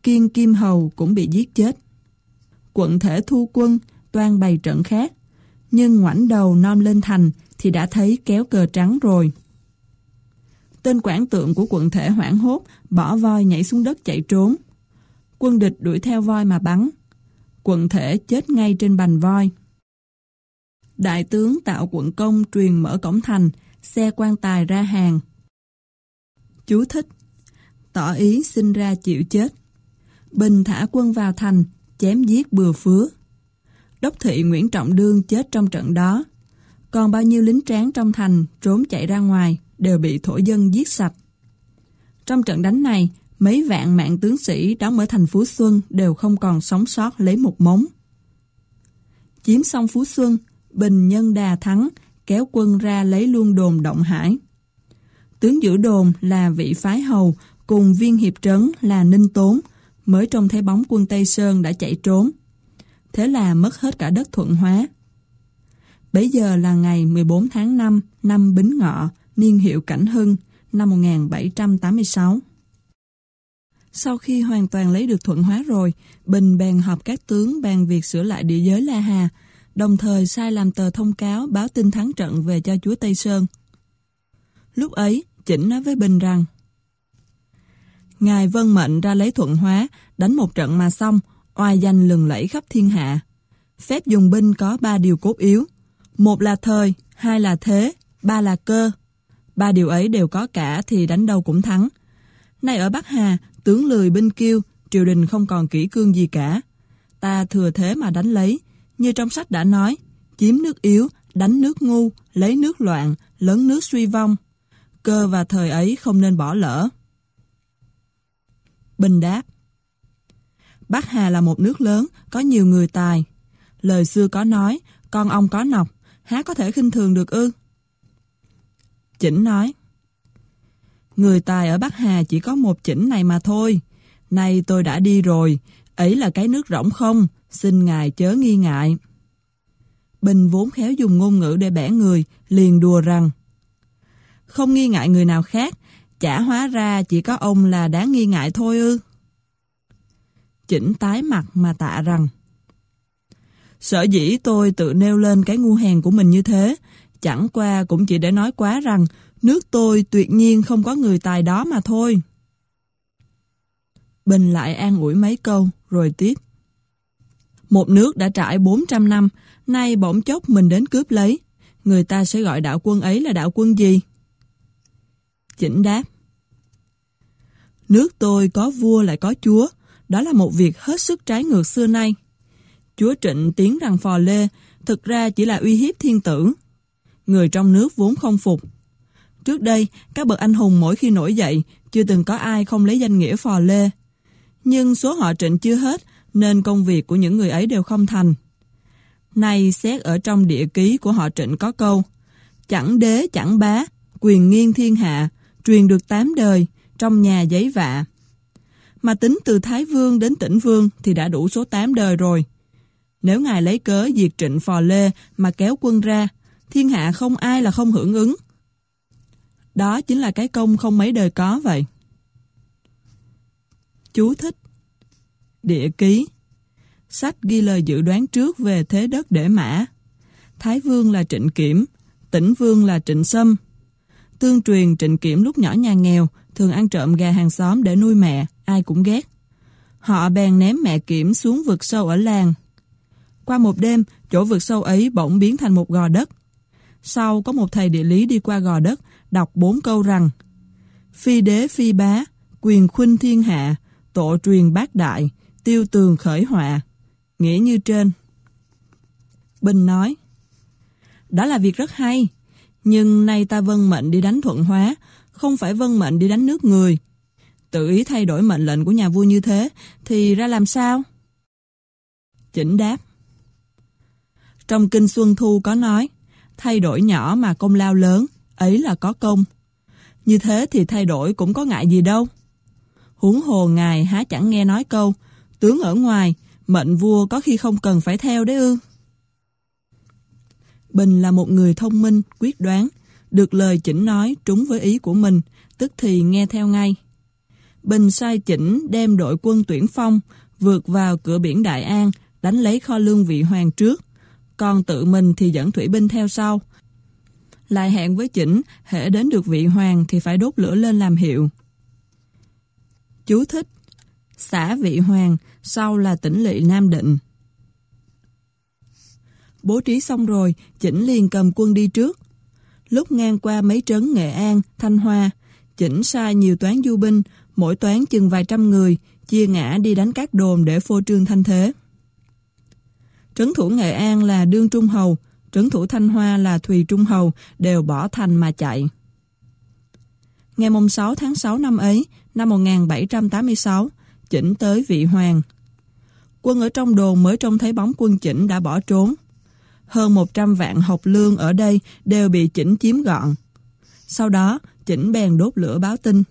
Kiên Kim Hầu cũng bị giết chết. Quận Thể thu quân, toan bày trận khác, nhưng ngoảnh đầu nom lên thành thì đã thấy kéo cờ trắng rồi. Tên quản tượng của Quận Thể hoảng hốt, bỏ voi nhảy xuống đất chạy trốn. Quân địch đuổi theo voi mà bắn. Quận Thể chết ngay trên bành voi. Đại tướng Tạo Quận Công truyền mở cổng thành, xe quan tài ra hàng. Chú thích: tỏ ý xin ra chịu chết. Bình thả quân vào thành, chém giết bừa phứa. Đốc thị Nguyễn Trọng Đương chết trong trận đó. Còn bao nhiêu lính tráng trong thành trốn chạy ra ngoài đều bị thổ dân giết sạch. Trong trận đánh này, mấy vạn mạng tướng sĩ đóng ở thành Phú Xuân đều không còn sống sót lấy một mống. Chiếm xong Phú Xuân, Bình nhân đà thắng, kéo quân ra lấy luôn đồn Động Hải. Tướng giữ đồn là Vị Phái Hầu cùng viên hiệp trấn là Ninh Tốn mới trông thấy bóng quân Tây Sơn đã chạy trốn. Thế là mất hết cả đất Thuận Hóa. Bấy giờ là ngày mười bốn tháng năm năm Bính Ngọ, niên hiệu Cảnh Hưng, năm một nghìn bảy trăm tám mươi sáu. Sau khi hoàn toàn lấy được Thuận Hóa rồi, Bình bèn họp các tướng bàn việc sửa lại địa giới La Hà, đồng thời sai làm tờ thông cáo báo tin thắng trận về cho chúa Tây Sơn. Lúc ấy, Chỉnh nói với Bình rằng: Ngài vâng mệnh ra lấy Thuận Hóa, đánh một trận mà xong, oai danh lừng lẫy khắp thiên hạ. Phép dùng binh có ba điều cốt yếu. Một là thời, hai là thế, ba là cơ. Ba điều ấy đều có cả thì đánh đâu cũng thắng. Nay ở Bắc Hà, tướng lười binh kiêu, triều đình không còn kỷ cương gì cả. Ta thừa thế mà đánh lấy, như trong sách đã nói, chiếm nước yếu, đánh nước ngu, lấy nước loạn, lấn nước suy vong. Cơ và thời ấy không nên bỏ lỡ. Bình đáp: Bắc Hà là một nước lớn, có nhiều người tài. Lời xưa có nói, con ong có nọc, há có thể khinh thường được ư? Chỉnh nói: Người tài ở Bắc Hà chỉ có một Chỉnh này mà thôi. Nay tôi đã đi rồi, ấy là cái nước rỗng không, xin ngài chớ nghi ngại. Bình vốn khéo dùng ngôn ngữ để bẻ người, liền đùa rằng: Không nghi ngại người nào khác, chả hóa ra chỉ có ông là đáng nghi ngại thôi ư? Chỉnh tái mặt mà tạ rằng: Sở dĩ tôi tự nêu lên cái ngu hèn của mình như thế, chẳng qua cũng chỉ để nói quá rằng nước tôi tuyệt nhiên không có người tài đó mà thôi. Bình lại an ủi mấy câu, rồi tiếp: Một nước đã trải bốn trăm năm, nay bỗng chốc mình đến cướp lấy, người ta sẽ gọi đạo quân ấy là đạo quân gì? Chỉnh đáp: Nước tôi có vua lại có chúa, đó là một việc hết sức trái ngược xưa nay. Chúa Trịnh tiếng rằng phò lê, thực ra chỉ là uy hiếp thiên tử. Người trong nước vốn không phục. Trước đây, các bậc anh hùng mỗi khi nổi dậy, chưa từng có ai không lấy danh nghĩa phò lê. Nhưng số họ Trịnh chưa hết, nên công việc của những người ấy đều không thành. Nay xét ở trong địa ký của họ Trịnh có câu: Chẳng đế chẳng bá, quyền nghiêng thiên hạ, truyền được tám đời, trong nhà giấy vạ. Mà tính từ Thái Vương đến Tĩnh Vương thì đã đủ số tám đời rồi. Nếu ngài lấy cớ diệt Trịnh phò lê mà kéo quân ra, thiên hạ không ai là không hưởng ứng. Đó chính là cái công không mấy đời có vậy. Chú thích: Địa ký, sách ghi lời dự đoán trước về thế đất để mã. Thái Vương là Trịnh Kiểm, Tĩnh Vương là Trịnh Sâm. Tương truyền Trịnh Kiểm lúc nhỏ nhà nghèo, thường ăn trộm gà hàng xóm để nuôi mẹ, ai cũng ghét. Họ bèn ném mẹ Kiểm xuống vực sâu ở làng. Qua một đêm, chỗ vực sâu ấy bỗng biến thành một gò đất. Sau có một thầy địa lý đi qua gò đất, đọc bốn câu rằng: Phi đế phi bá, quyền khuynh thiên hạ, tổ truyền bát đại, tiêu tường khởi họa. Nghĩa như trên. Bình nói: Đó là việc rất hay, nhưng nay ta vâng mệnh đi đánh Thuận Hóa, không phải vâng mệnh đi đánh nước người. Tự ý thay đổi mệnh lệnh của nhà vua như thế, thì ra làm sao? Chỉnh đáp: Trong kinh Xuân Thu có nói, thay đổi nhỏ mà công lao lớn, ấy là có công. Như thế thì thay đổi cũng có ngại gì đâu. Huống hồ ngài há chẳng nghe nói câu, tướng ở ngoài, mệnh vua có khi không cần phải theo đấy ư? Bình là một người thông minh, quyết đoán, được lời Chỉnh nói trúng với ý của mình, tức thì nghe theo ngay. Bình sai Chỉnh đem đội quân Tuyển Phong vượt vào cửa biển Đại An, đánh lấy kho lương Vị Hoàng trước, còn tự mình thì dẫn thủy binh theo sau. Lại hẹn với Chỉnh, hễ đến được Vị Hoàng thì phải đốt lửa lên làm hiệu. Chú thích: xã Vị Hoàng, sau là tỉnh lỵ Nam Định. Bố trí xong rồi, Chỉnh liền cầm quân đi trước. Lúc ngang qua mấy trấn Nghệ An, Thanh Hoa, Chỉnh sai nhiều toán du binh, mỗi toán chừng vài trăm người, chia ngã đi đánh các đồn để phô trương thanh thế. Trấn thủ Nghệ An là Đương Trung Hầu, trấn thủ Thanh Hoa là Thùy Trung Hầu đều bỏ thành mà chạy. Ngày sáu tháng sáu năm ấy, năm một nghìn bảy trăm tám mươi sáu, Chỉnh tới Vị Hoàng. Quân ở trong đồn mới trông thấy bóng quân Chỉnh đã bỏ trốn. Hơn một trăm vạn học lương ở đây đều bị Chỉnh chiếm gọn. Sau đó, Chỉnh bèn đốt lửa báo tin.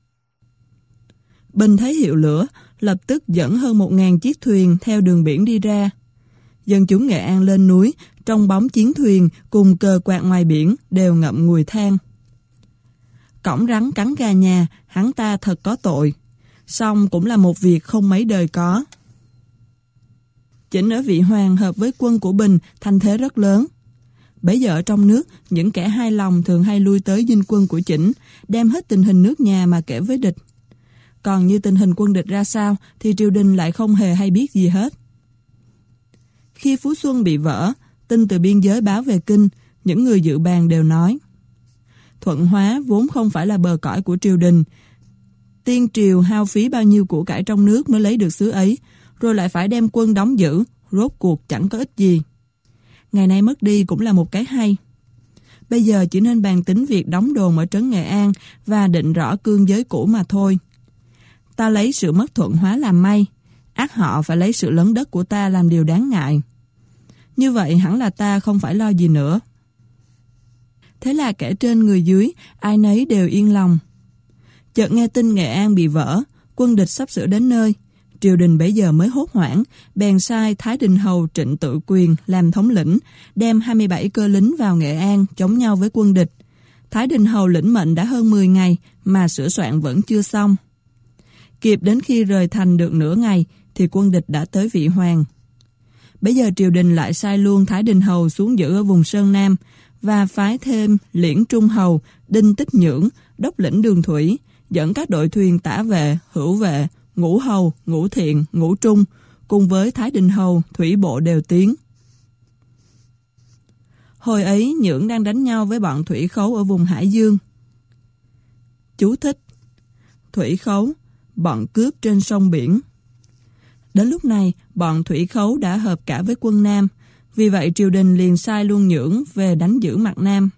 Bình thấy hiệu lửa, lập tức dẫn hơn một nghìn chiếc thuyền theo đường biển đi ra. Dân chúng Nghệ An lên núi, trong bóng chiến thuyền cùng cờ quạt ngoài biển đều ngậm ngùi than. Cõng rắn cắn gà nhà, hắn ta thật có tội. Song cũng là một việc không mấy đời có. Chỉnh ở Vị Hoàng hợp với quân của Bình thanh thế rất lớn. Bấy giờ ở trong nước, những kẻ hai lòng thường hay lui tới dinh quân của Chỉnh, đem hết tình hình nước nhà mà kể với địch. Còn như tình hình quân địch ra sao thì triều đình lại không hề hay biết gì hết. Khi Phú Xuân bị vỡ, tin từ biên giới báo về kinh, những người dự bàn đều nói: Thuận Hóa vốn không phải là bờ cõi của triều đình. Tiên triều hao phí bao nhiêu của cải trong nước mới lấy được xứ ấy, rồi lại phải đem quân đóng giữ, rốt cuộc chẳng có ích gì. Ngày nay mất đi cũng là một cái hay. Bây giờ chỉ nên bàn tính việc đóng đồn ở trấn Nghệ An và định rõ cương giới cũ mà thôi. Ta lấy sự mất Thuận Hóa làm may, ắt họ phải lấy sự lấn đất của ta làm điều đáng ngại. Như vậy hẳn là ta không phải lo gì nữa. Thế là kẻ trên người dưới, ai nấy đều yên lòng. Chợt nghe tin Nghệ An bị vỡ, quân địch sắp sửa đến nơi. Triều đình bấy giờ mới hốt hoảng, bèn sai Thái Đình Hầu Trịnh Tự Quyền làm thống lĩnh, đem hai mươi bảy cơ lính vào Nghệ An chống nhau với quân địch. Thái Đình Hầu lĩnh mệnh đã hơn mười ngày mà sửa soạn vẫn chưa xong. Kịp đến khi rời thành được nửa ngày thì quân địch đã tới Vị Hoàng. Bấy giờ triều đình lại sai luôn Thái Đình Hầu xuống giữ ở vùng Sơn Nam và phái thêm Liễn Trung Hầu, Đinh Tích Nhưỡng, đốc lĩnh đường thủy, dẫn các đội thuyền tả vệ, hữu vệ, ngũ hầu, ngũ thiện, ngũ trung, cùng với Thái Đình Hầu, thủy bộ đều tiến. Hồi ấy Nhưỡng đang đánh nhau với bọn thủy khấu ở vùng Hải Dương. Chú thích: thủy khấu, bọn cướp trên sông biển. Đến lúc này, bọn thủy khấu đã hợp cả với quân Nam, vì vậy triều đình liền sai luôn Nhưỡng về đánh giữ mặt Nam.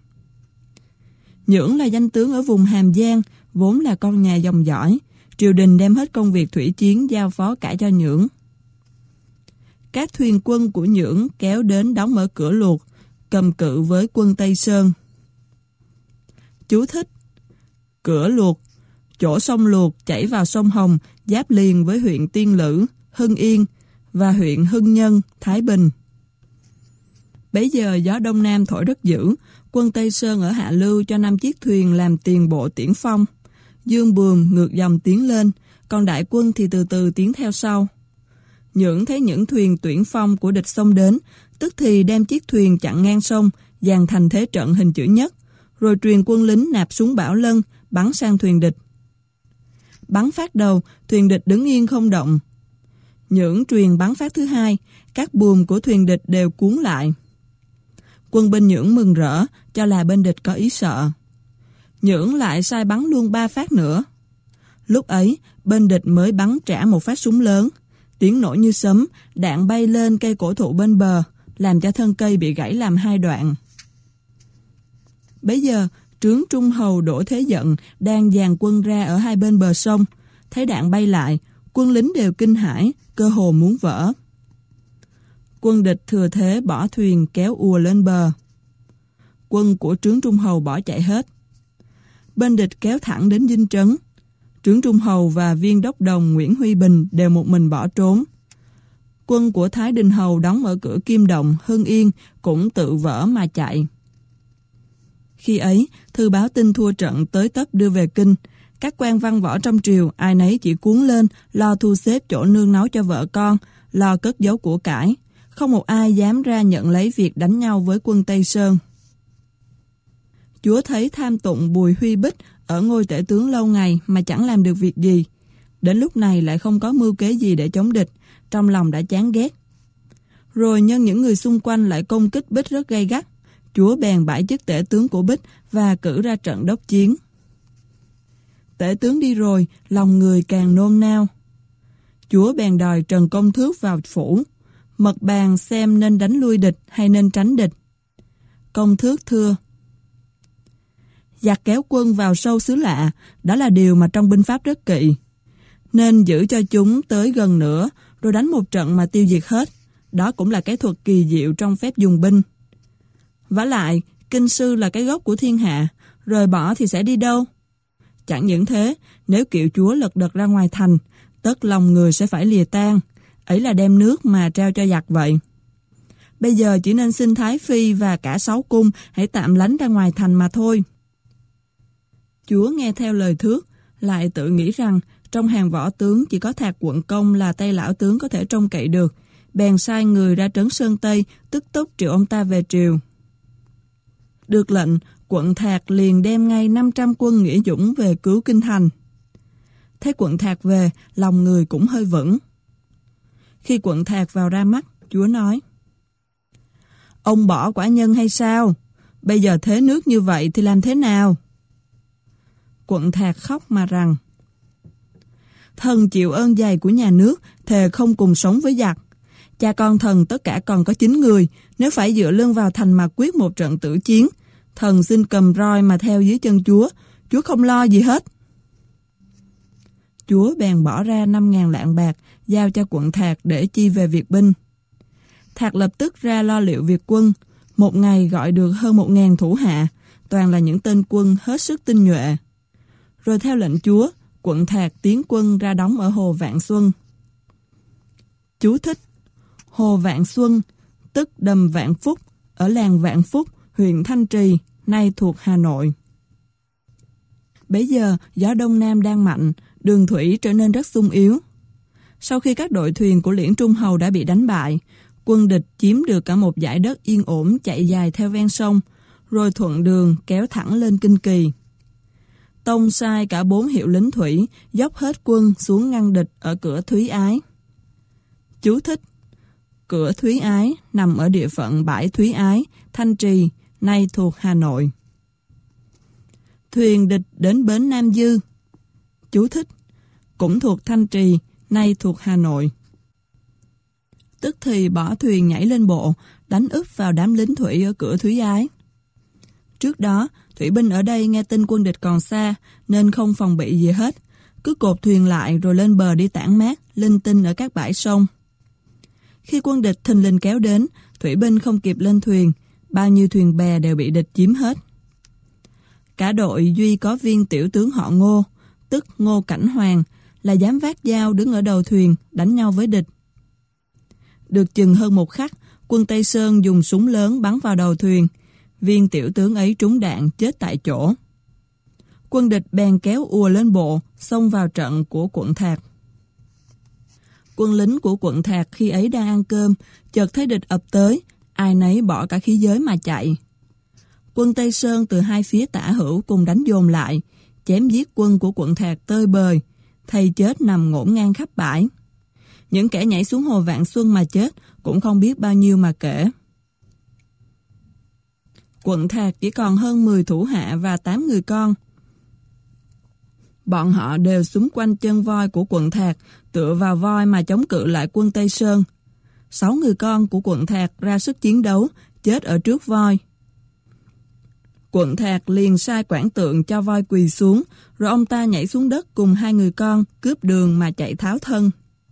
Nhưỡng là danh tướng ở vùng Hàm Giang, vốn là con nhà dòng dõi. Triều đình đem hết công việc thủy chiến giao phó cả cho Nhưỡng. Các thuyền quân của Nhưỡng kéo đến đóng ở cửa Luộc, cầm cự với quân Tây Sơn. Chú thích: cửa Luộc, chỗ sông Luộc chảy vào sông Hồng, giáp liền với huyện Tiên Lữ, Hưng Yên và huyện Hưng Nhân, Thái Bình. Bấy giờ gió đông nam thổi rất dữ, quân Tây Sơn ở hạ lưu cho năm chiếc thuyền làm tiền bộ tiễn phong. Dương buồm ngược dòng tiến lên, còn đại quân thì từ từ tiến theo sau. Nhưỡng thấy những thuyền tuyển phong của địch xông đến, tức thì đem chiếc thuyền chặn ngang sông, dàn thành thế trận hình chữ nhất, rồi truyền quân lính nạp súng Bảo Lân, bắn sang thuyền địch. Bắn phát đầu, thuyền địch đứng yên không động. Nhưỡng truyền bắn phát thứ hai, các buồm của thuyền địch đều cuốn lại. Quân binh Nhưỡng mừng rỡ, cho là bên địch có ý sợ. Nhưỡng lại sai bắn luôn ba phát nữa. Lúc ấy, bên địch mới bắn trả một phát súng lớn. Tiếng nổ như sấm, đạn bay lên cây cổ thụ bên bờ, làm cho thân cây bị gãy làm hai đoạn. Bấy giờ, Trướng Trung Hầu Đỗ Thế Giận đang dàn quân ra ở hai bên bờ sông. Thấy đạn bay lại, quân lính đều kinh hãi, cơ hồ muốn vỡ. Quân địch thừa thế bỏ thuyền kéo ùa lên bờ. Quân của Trướng Trung Hầu bỏ chạy hết. Bên địch kéo thẳng đến dinh trấn. Trướng Trung Hầu và viên đốc đồng Nguyễn Huy Bình đều một mình bỏ trốn. Quân của Thái Đình Hầu đóng ở cửa Kim Động, Hưng Yên cũng tự vỡ mà chạy. Khi ấy, thư báo tin thua trận tới tấp đưa về kinh. Các quan văn võ trong triều ai nấy chỉ cuốn lên, lo thu xếp chỗ nương náu cho vợ con, lo cất giấu của cải. Không một ai dám ra nhận lấy việc đánh nhau với quân Tây Sơn. Chúa thấy tham tụng Bùi Huy Bích ở ngôi tể tướng lâu ngày mà chẳng làm được việc gì. Đến lúc này lại không có mưu kế gì để chống địch, trong lòng đã chán ghét. Rồi nhân những người xung quanh lại công kích Bích rất gay gắt, Chúa bèn bãi chức tể tướng của Bích và cử ra trận đốc chiến. Tể tướng đi rồi, lòng người càng nôn nao. Chúa bèn đòi Trần Công Thước vào phủ, mật bàn xem nên đánh lui địch hay nên tránh địch. Công Thước thưa: giặc kéo quân vào sâu xứ lạ, đó là điều mà trong binh pháp rất kỵ. Nên giữ cho chúng tới gần nữa, rồi đánh một trận mà tiêu diệt hết. Đó cũng là cái thuật kỳ diệu trong phép dùng binh. Vả lại, kinh sư là cái gốc của thiên hạ, rời bỏ thì sẽ đi đâu? Chẳng những thế, nếu kiệu chúa lật đật ra ngoài thành, tất lòng người sẽ phải lìa tan. Ấy là đem nước mà trao cho giặc vậy. Bây giờ chỉ nên xin Thái Phi và cả sáu cung hãy tạm lánh ra ngoài thành mà thôi. Chúa nghe theo lời Thước, lại tự nghĩ rằng trong hàng võ tướng chỉ có Thạc Quận Công là Tây lão tướng có thể trông cậy được, bèn sai người ra trấn Sơn Tây, tức tốc triệu ông ta về triều. Được lệnh, quận Thạc liền đem ngay năm trăm quân nghĩa dũng về cứu kinh thành. Thấy quận Thạc về, lòng người cũng hơi vững. Khi quận Thạc vào ra mắt, Chúa nói: ông bỏ quả nhân hay sao? Bây giờ thế nước như vậy thì làm thế nào? Quận Thạc khóc mà rằng: thần chịu ơn dày của nhà nước, thề không cùng sống với giặc. Cha con thần tất cả còn có chín người, nếu phải dựa lưng vào thành mà quyết một trận tử chiến, thần xin cầm roi mà theo dưới chân Chúa, Chúa không lo gì hết. Chúa bèn bỏ ra năm ngàn lạng bạc, giao cho quận Thạc để chi về việc binh. Thạc lập tức ra lo liệu việc quân, một ngày gọi được hơn một ngàn thủ hạ, toàn là những tên quân hết sức tinh nhuệ. Rồi theo lệnh Chúa, quận Thạc tiến quân ra đóng ở hồ Vạn Xuân. Chú thích: hồ Vạn Xuân, tức đầm Vạn Phúc, ở làng Vạn Phúc, huyện Thanh Trì, nay thuộc Hà Nội. Bấy giờ, gió đông nam đang mạnh, đường thủy trở nên rất xung yếu. Sau khi các đội thuyền của Liễn Trung Hầu đã bị đánh bại, quân địch chiếm được cả một dải đất yên ổn chạy dài theo ven sông, rồi thuận đường kéo thẳng lên Kinh Kỳ. Tông sai cả bốn hiệu lính thủy dốc hết quân xuống ngăn địch ở cửa Thúy Ái. Chú thích: cửa Thúy Ái nằm ở địa phận bãi Thúy Ái, Thanh Trì, nay thuộc Hà Nội. Thuyền địch đến bến Nam Dư. Chú thích: cũng thuộc Thanh Trì, nay thuộc Hà Nội. Tức thì bỏ thuyền nhảy lên bộ, đánh úp vào đám lính thủy ở cửa Thúy Ái. Trước đó, thủy binh ở đây nghe tin quân địch còn xa, nên không phòng bị gì hết, cứ cột thuyền lại rồi lên bờ đi tản mát, linh tinh ở các bãi sông. Khi quân địch thình lình kéo đến, thủy binh không kịp lên thuyền, bao nhiêu thuyền bè đều bị địch chiếm hết. Cả đội duy có viên tiểu tướng họ Ngô, tức Ngô Cảnh Hoàng, là dám vác dao đứng ở đầu thuyền đánh nhau với địch. Được chừng hơn một khắc, quân Tây Sơn dùng súng lớn bắn vào đầu thuyền. Viên tiểu tướng ấy trúng đạn chết tại chỗ. Quân địch bèn kéo ùa lên bộ, xông vào trận của quận Thạc. Quân lính của quận Thạc khi ấy đang ăn cơm, chợt thấy địch ập tới, ai nấy bỏ cả khí giới mà chạy. Quân Tây Sơn từ hai phía tả hữu cùng đánh dồn lại, chém giết quân của quận Thạc tơi bời, thây chết nằm ngổn ngang khắp bãi. Những kẻ nhảy xuống hồ Vạn Xuân mà chết cũng không biết bao nhiêu mà kể. Quận Thạc chỉ còn hơn mười thủ hạ và tám người con. Bọn họ đều xúm quanh chân voi của quận Thạc, tựa vào voi mà chống cự lại quân Tây Sơn. Sáu người con của quận Thạc ra sức chiến đấu, chết ở trước voi. Quận Thạc liền sai quản tượng cho voi quỳ xuống, rồi ông ta nhảy xuống đất cùng hai người con, cướp đường mà chạy tháo thân.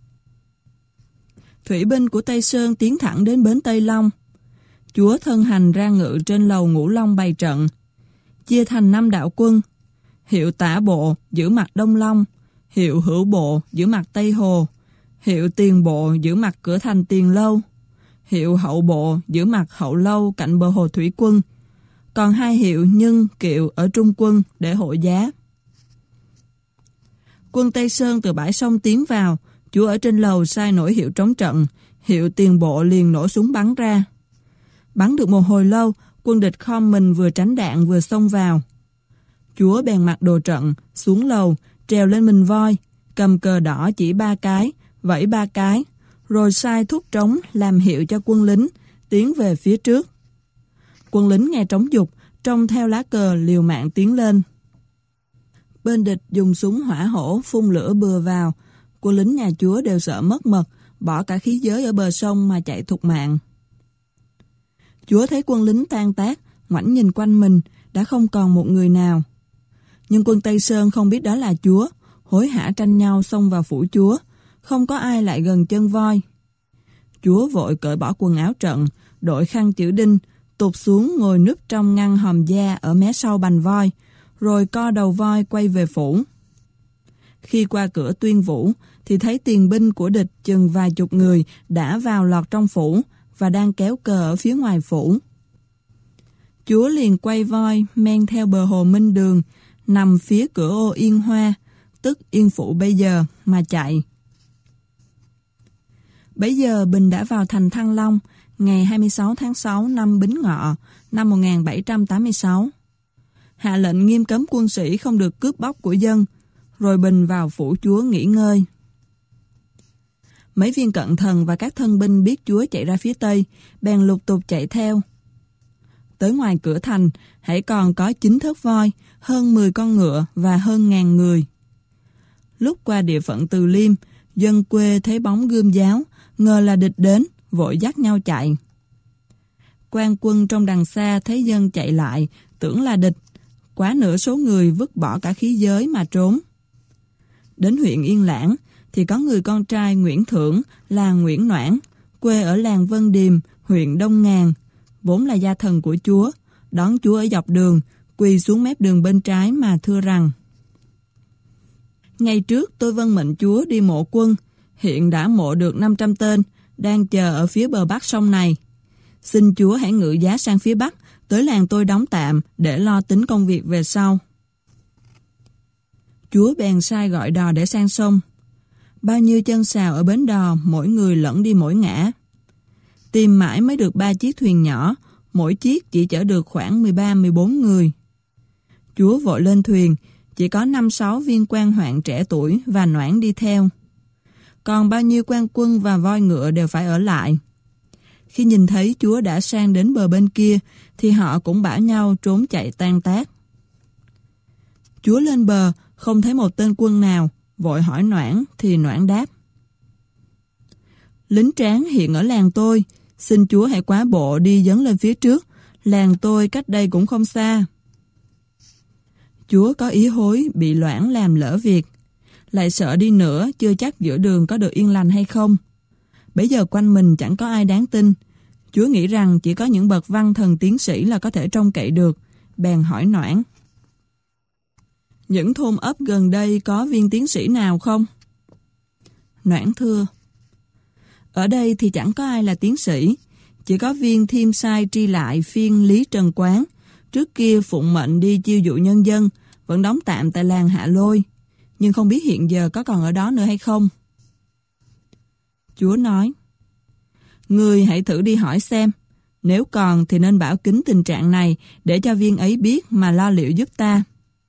Thủy binh của Tây Sơn tiến thẳng đến bến Tây Long. Chúa thân hành ra ngự trên lầu Ngũ Long bày trận, chia thành năm đạo quân. Hiệu tả bộ giữ mặt Đông Long, hiệu hữu bộ giữ mặt Tây Hồ, hiệu tiền bộ giữ mặt cửa thành Tiền Lâu, hiệu hậu bộ giữ mặt Hậu Lâu cạnh bờ hồ thủy quân, còn hai hiệu Nhân, Kiệu ở trung quân để hộ giá. Quân Tây Sơn từ bãi sông tiến vào, chúa ở trên lầu sai nổi hiệu trống trận, hiệu tiền bộ liền nổ súng bắn ra. Bắn được một hồi lâu, quân địch khom mình vừa tránh đạn vừa xông vào. Chúa bèn mặc đồ trận, xuống lầu, trèo lên mình voi, cầm cờ đỏ chỉ ba cái, vẫy ba cái, rồi sai thúc trống làm hiệu cho quân lính, tiến về phía trước. Quân lính nghe trống giục, trông theo lá cờ liều mạng tiến lên. Bên địch dùng súng hỏa hổ phun lửa bừa vào, quân lính nhà chúa đều sợ mất mật, bỏ cả khí giới ở bờ sông mà chạy thục mạng. Chúa thấy quân lính tan tác, ngoảnh nhìn quanh mình, đã không còn một người nào. Nhưng quân Tây Sơn không biết đó là chúa, hối hả tranh nhau xông vào phủ chúa, không có ai lại gần chân voi. Chúa vội cởi bỏ quần áo trận, đội khăn chữ đinh, tụt xuống ngồi núp trong ngăn hòm da ở mé sau bành voi, rồi co đầu voi quay về phủ. Khi qua cửa Tuyên Vũ, thì thấy tiền binh của địch chừng vài chục người đã vào lọt trong phủ và đang kéo cờ ở phía ngoài phủ. Chúa liền quay voi men theo bờ hồ Minh Đường, nằm phía cửa ô Yên Hoa, tức Yên Phụ bây giờ, mà chạy. Bấy giờ Bình đã vào thành Thăng Long, ngày hai mươi sáu tháng sáu năm Bính Ngọ, năm một nghìn bảy trăm tám mươi sáu. Hạ lệnh nghiêm cấm quân sĩ không được cướp bóc của dân, rồi Bình vào phủ chúa nghỉ ngơi. Mấy viên cận thần và các thân binh biết chúa chạy ra phía tây, bèn lục tục chạy theo. Tới ngoài cửa thành, hãy còn có chín thớt voi, hơn mười con ngựa và hơn ngàn người. Lúc qua địa phận Từ Liêm, dân quê thấy bóng gươm giáo, ngờ là địch đến, vội dắt nhau chạy. Quan quân trong đằng xa thấy dân chạy lại, tưởng là địch, quá nửa số người vứt bỏ cả khí giới mà trốn. Đến huyện Yên Lãng, thì có người con trai Nguyễn Thưởng là Nguyễn Noãn, quê ở làng Vân Điềm, huyện Đông Ngàn, vốn là gia thần của chúa, đón chúa ở dọc đường, quỳ xuống mép đường bên trái mà thưa rằng: Ngày trước tôi vâng mệnh chúa đi mộ quân, hiện đã mộ được năm trăm tên, đang chờ ở phía bờ bắc sông này. Xin chúa hãy ngự giá sang phía bắc, tới làng tôi đóng tạm để lo tính công việc về sau. Chúa bèn sai gọi đò để sang sông. Bao nhiêu chân sào ở bến đò, mỗi người lẫn đi mỗi ngã. Tìm mãi mới được ba chiếc thuyền nhỏ, mỗi chiếc chỉ chở được khoảng mười ba mười bốn người. Chúa vội lên thuyền, chỉ có năm sáu viên quan hoạn trẻ tuổi và Noãn đi theo. Còn bao nhiêu quan quân và voi ngựa đều phải ở lại. Khi nhìn thấy chúa đã sang đến bờ bên kia, thì họ cũng bảo nhau trốn chạy tan tác. Chúa lên bờ, không thấy một tên quân nào, vội hỏi Noãn, thì Noãn đáp: Lính tráng hiện ở làng tôi, xin chúa hãy quá bộ đi dấn lên phía trước, làng tôi cách đây cũng không xa. Chúa có ý hối bị Loan làm lỡ việc, lại sợ đi nữa chưa chắc giữa đường có được yên lành hay không. Bây giờ quanh mình chẳng có ai đáng tin. Chúa nghĩ rằng chỉ có những bậc văn thần tiến sĩ là có thể trông cậy được, bèn hỏi Noãn: Những thôn ấp gần đây có viên tiến sĩ nào không? Noãn thưa: Ở đây thì chẳng có ai là tiến sĩ, chỉ có viên thiêm sai tri lại phiên Lý Trần Quán, trước kia phụng mệnh đi chiêu dụ nhân dân, vẫn đóng tạm tại làng Hạ Lôi, nhưng không biết hiện giờ có còn ở đó nữa hay không. Chúa nói: Ngươi hãy thử đi hỏi xem, nếu còn thì nên bảo kín tình trạng này để cho viên ấy biết mà lo liệu giúp ta.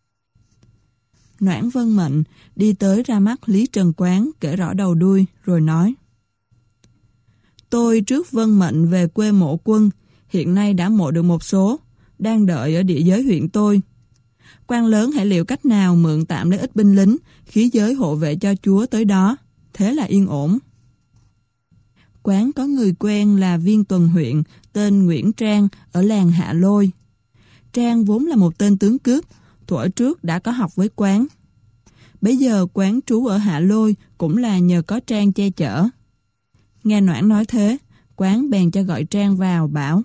Noãn vâng mệnh, đi tới ra mắt Lý Trần Quán kể rõ đầu đuôi, rồi nói: Tôi trước vâng mệnh về quê mộ quân, hiện nay đã mộ được một số, đang đợi ở địa giới huyện tôi. Quan lớn hãy liệu cách nào mượn tạm lấy ít binh lính, khí giới hộ vệ cho chúa tới đó, thế là yên ổn. Quán có người quen là viên tuần huyện, tên Nguyễn Trang, ở làng Hạ Lôi. Trang vốn là một tên tướng cướp, thuở trước đã có học với Quán. Bây giờ Quán trú ở Hạ Lôi cũng là nhờ có Trang che chở. Nghe Noãn nói thế, Quán bèn cho gọi Trang vào, bảo: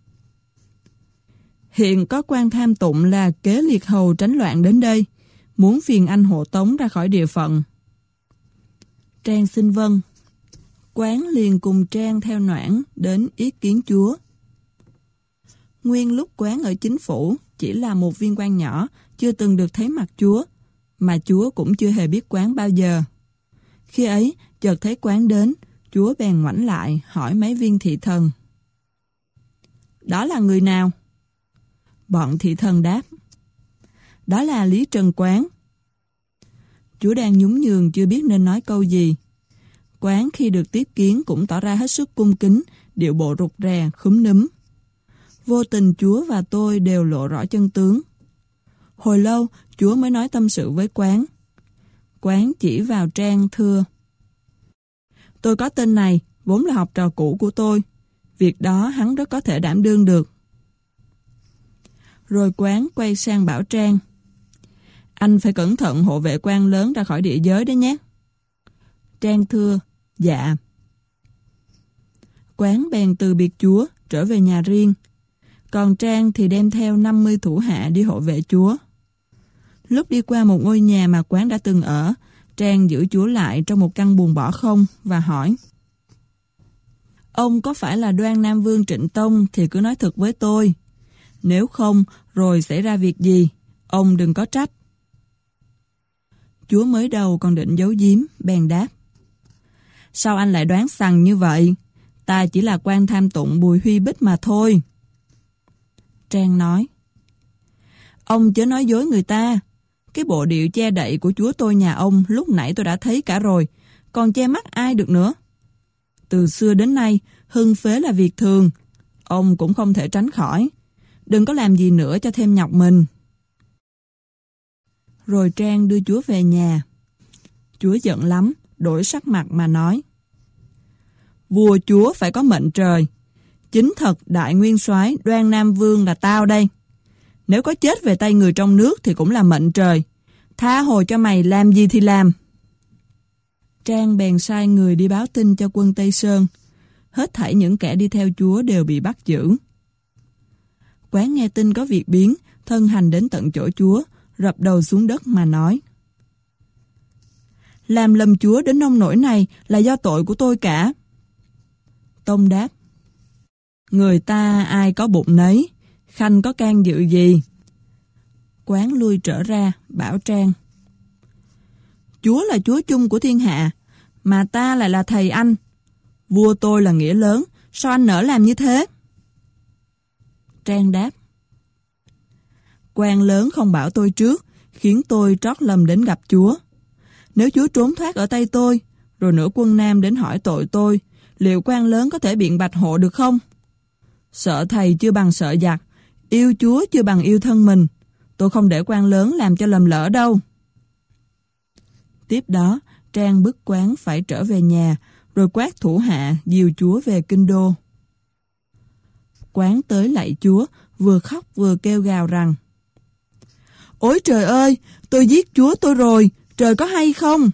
Hiện có quan tham tụng là kế liệt hầu tránh loạn đến đây, muốn phiền anh hộ tống ra khỏi địa phận. Trang xin vâng. Quán liền cùng Trang theo Noãn đến yết kiến chúa. Nguyên lúc Quán ở chính phủ chỉ là một viên quan nhỏ, chưa từng được thấy mặt chúa, mà chúa cũng chưa hề biết Quán bao giờ. Khi ấy, chợt thấy Quán đến, chúa bèn ngoảnh lại hỏi mấy viên thị thần: Đó là người nào? Bọn thị thần đáp: Đó là Lý Trần Quán. Chúa đang nhún nhường chưa biết nên nói câu gì. Quán khi được tiếp kiến cũng tỏ ra hết sức cung kính, điệu bộ rụt rè, khúm núm. Vô tình chúa và tôi đều lộ rõ chân tướng. Hồi lâu, chúa mới nói tâm sự với Quán. Quán chỉ vào Trang thưa: Tôi có tên này, vốn là học trò cũ của tôi. Việc đó hắn rất có thể đảm đương được. Rồi Quán quay sang bảo Trang: Anh phải cẩn thận hộ vệ quan lớn ra khỏi địa giới đấy nhé. Trang thưa: Dạ. Quán bèn từ biệt chúa, trở về nhà riêng. Còn Trang thì đem theo năm mươi thủ hạ đi hộ vệ chúa. Lúc đi qua một ngôi nhà mà Quán đã từng ở, Trang giữ chúa lại trong một căn buồng bỏ không và hỏi: Ông có phải là Đoan Nam Vương Trịnh Tông thì cứ nói thật với tôi. Nếu không, rồi xảy ra việc gì, ông đừng có trách. Chúa mới đầu còn định giấu giếm, bèn đáp: Sao anh lại đoán xằng như vậy? Ta chỉ là quan tham tụng Bùi Huy Bích mà thôi. Trang nói: Ông chớ nói dối người ta. Cái bộ điệu che đậy của chúa tôi nhà ông lúc nãy tôi đã thấy cả rồi, còn che mắt ai được nữa. Từ xưa đến nay, hưng phế là việc thường. Ông cũng không thể tránh khỏi. Đừng có làm gì nữa cho thêm nhọc mình. Rồi Trang đưa chúa về nhà. Chúa giận lắm, đổi sắc mặt mà nói: Vua chúa phải có mệnh trời. Chính thật đại nguyên soái Đoan Nam Vương là tao đây. Nếu có chết về tay người trong nước thì cũng là mệnh trời. Tha hồ cho mày làm gì thì làm. Trang bèn sai người đi báo tin cho quân Tây Sơn. Hết thảy những kẻ đi theo chúa đều bị bắt giữ. Quán nghe tin có việc biến, thân hành đến tận chỗ chúa, rập đầu xuống đất mà nói: Làm lầm chúa đến nông nỗi này là do tội của tôi cả. Tông đáp: Người ta ai có bụng nấy, khanh có can dự gì? Quán lui trở ra, bảo Trang: Chúa là chúa chung của thiên hạ, mà ta lại là thầy anh. Vua tôi là nghĩa lớn, sao anh nỡ làm như thế? Trang đáp: Quan lớn không bảo tôi trước, khiến tôi trót lầm đến gặp chúa. Nếu chúa trốn thoát ở tay tôi, rồi nửa quân Nam đến hỏi tội tôi, liệu quan lớn có thể biện bạch hộ được không? Sợ thầy chưa bằng sợ giặc, yêu chúa chưa bằng yêu thân mình. Tôi không để quan lớn làm cho lầm lỡ đâu. Tiếp đó, Trang bức Quán phải trở về nhà, rồi quát thủ hạ dìu chúa về kinh đô. Quán tới lạy chúa, vừa khóc vừa kêu gào rằng: Ôi trời ơi, tôi giết chúa tôi rồi, trời có hay không?